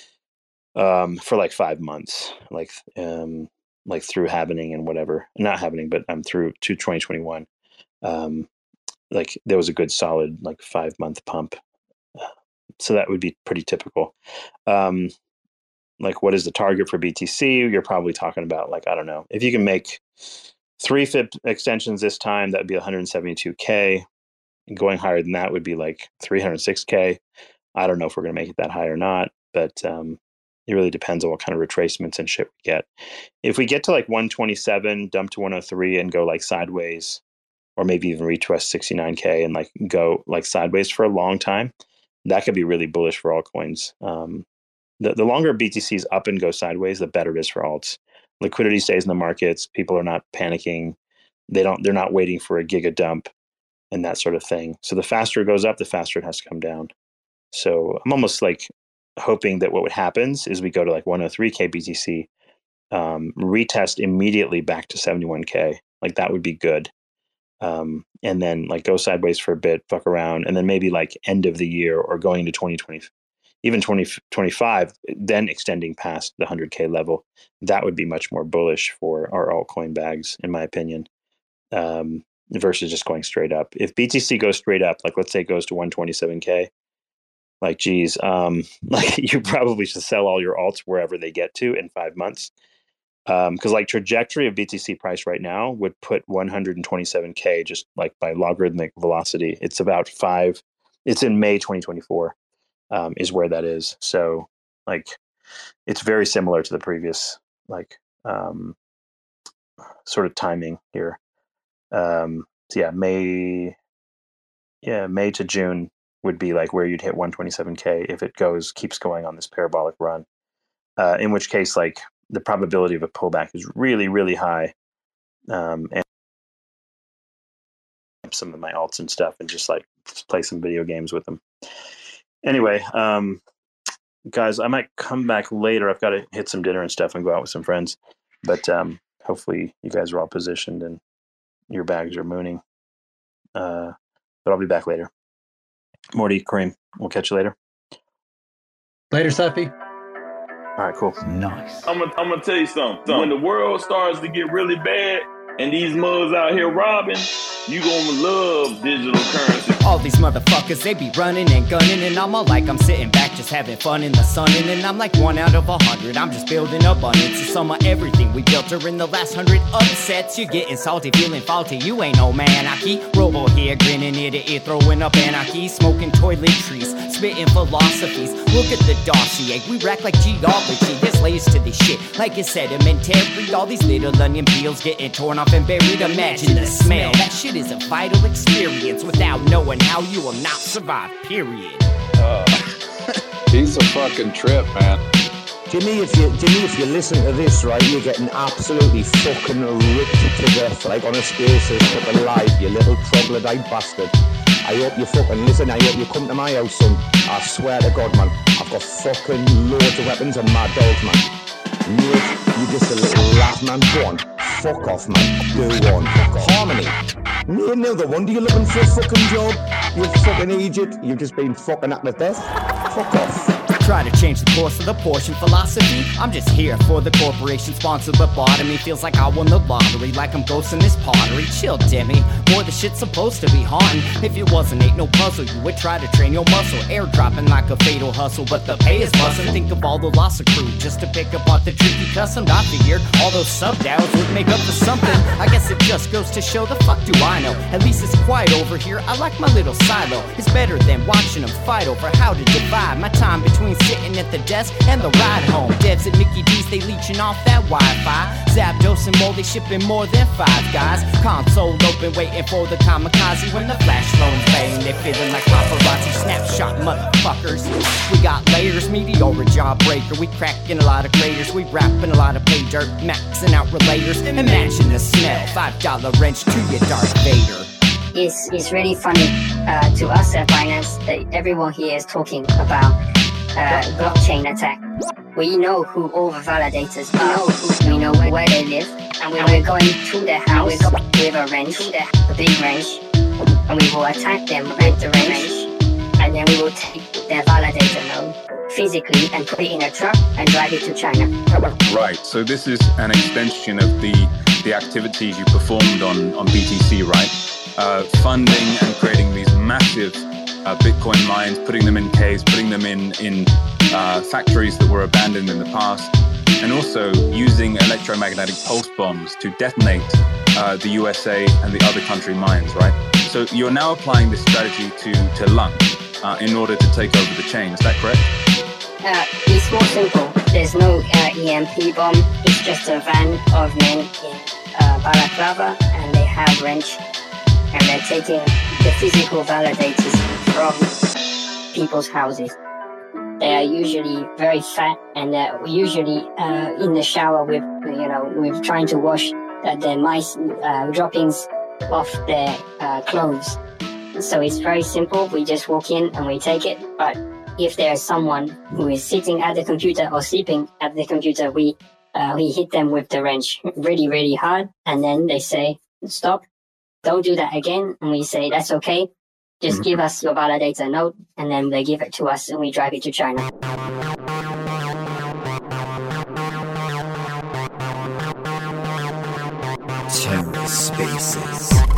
for like 5 months, like through happening and whatever, not happening, but through to 2021. Like there was a good solid like 5-month pump. So that would be pretty typical. Like what is the target for BTC? You're probably talking about like, I don't know, if you can make 3 fib extensions this time, that would be 172K. Going higher than that would be like 306K. I don't know if we're going to make it that high or not, but it really depends on what kind of retracements and shit we get. If we get to like 127, dump to 103 and go like sideways, or maybe even retest 69K and like go like sideways for a long time, that could be really bullish for altcoins. The longer BTC is up and go sideways, the better it is for alts. Liquidity stays in the markets. People are not panicking. They're not waiting for a giga dump and that sort of thing. So the faster it goes up, the faster it has to come down. So I'm almost like hoping that what happens is we go to like 103K BTC, retest immediately back to 71K. Like that would be good. And then like go sideways for a bit, fuck around, and then maybe like end of the year or going to 2020, even 2025, then extending past the 100K level. That would be much more bullish for our altcoin bags, in my opinion, versus just going straight up. If BTC goes straight up, like let's say it goes to 127K, like, geez, like you probably should sell all your alts wherever they get to in 5 months. Because like trajectory of BTC price right now would put 127K just like by logarithmic velocity. It's about it's in May 2024 is where that is. So like it's very similar to the previous like sort of timing here. So yeah, May to June would be like where you'd hit 127K if it keeps going on this parabolic run. In which case, like the probability of a pullback is really, really high. And some of my alts and stuff and just play some video games with them. Anyway, guys, I might come back later. I've got to hit some dinner and stuff and go out with some friends. But hopefully you guys are all positioned and your bags are mooning. But I'll be back later. Morty, Kareem, we'll catch you later. Later, Seffi. All right, cool. Nice. I'm gonna tell you something. When the world starts to get really bad and these mugs out here robbing, you gonna love digital currency. All these motherfuckers, they be running and gunning, and I'm all like, I'm sitting back just having fun in the sun, and I'm like 1 out of 100. I'm just building abundance. It's some of everything we built during the last 100 upsets. You're getting salty, feeling faulty. You ain't no man. I keep Robo here, grinning ear to ear, throwing up anarchy, smoking toiletries, spitting philosophies. Look at the dossier. We rack like geology. There's layers to this shit, like it's sedimentary. All these little onion peels getting torn off and buried. Imagine the smell. That shit is a vital experience. Without knowing how, you will not survive, period. He's a fucking trip, man. Jimmy, if you listen to this, right, you're getting absolutely fucking ripped to death, like on a spaceship fucking live, you little troglodyte bastard. I hope you fucking listen, I hope you come to my house, son. I swear to God, man, I've got fucking loads of weapons and mad dogs, man. Mate, you're just a little laugh, man. Go on, fuck off, man. Go on, fuck off. Harmony. No, the one, you looking for a fucking job? You fucking idiot. You've just been fucking at the death. Fuck off. Try to change the course of the portion philosophy. I'm just here for the corporation sponsored lobotomy. Feels like I won the lottery, like I'm ghosting this pottery. Chill, Demi, boy, the shit's supposed to be haunting. If it wasn't, ain't no puzzle, you would try to train your muscle. Airdropping like a fatal hustle, but the pay is bustin'. Think of all the loss accrued just to pick up on the tricky custom. I figured all those sub-downs would make up for something. I guess it just goes to show, the fuck do I know? At least it's quiet over here, I like my little silo. It's better than watching them fight over how to divide my time between sitting at the desk and the ride home. Devs at Mickey D's, they leeching off that Wi-Fi. Zapdos and Moldy shipping more than 5 guys. Console open, waiting for the kamikaze. When the flash loans bang, they feeling like paparazzi. Snapshot motherfuckers. We got layers, meteor jawbreaker. We cracking a lot of craters. We rapping a lot of pay dirt, maxing out relators. Imagine the smell, $5 wrench to your Darth Vader. It's really funny to us at Binance that everyone here is talking about blockchain attack. We know who all the validators are. We know where they live, and we're going to their house with a wrench, a big wrench, and we will attack them with the wrench, and then we will take their validator node physically and put it in a truck and drive it to China. Right, so this is an extension of the activities you performed on BTC, right? Funding and creating these massive Bitcoin mines, putting them in caves, putting them in factories that were abandoned in the past, and also using electromagnetic pulse bombs to detonate the USA and the other country mines, right? So you're now applying this strategy to Lung in order to take over the chain, is that correct? It's more simple. There's no EMP bomb. It's just a van of men in balaclava, and they have wrench, and they're taking the physical validators from people's houses. They are usually very fat, and they're usually in the shower with trying to wash their mice droppings off their clothes. So it's very simple. We just walk in and we take it. But if there's someone who is sitting at the computer or sleeping at the computer, we hit them with the wrench really, really hard, and then they say, "Stop, don't do that again." And we say, "That's okay. Just give us your validator node," and then they give it to us and we drive it to China. TerraSpaces.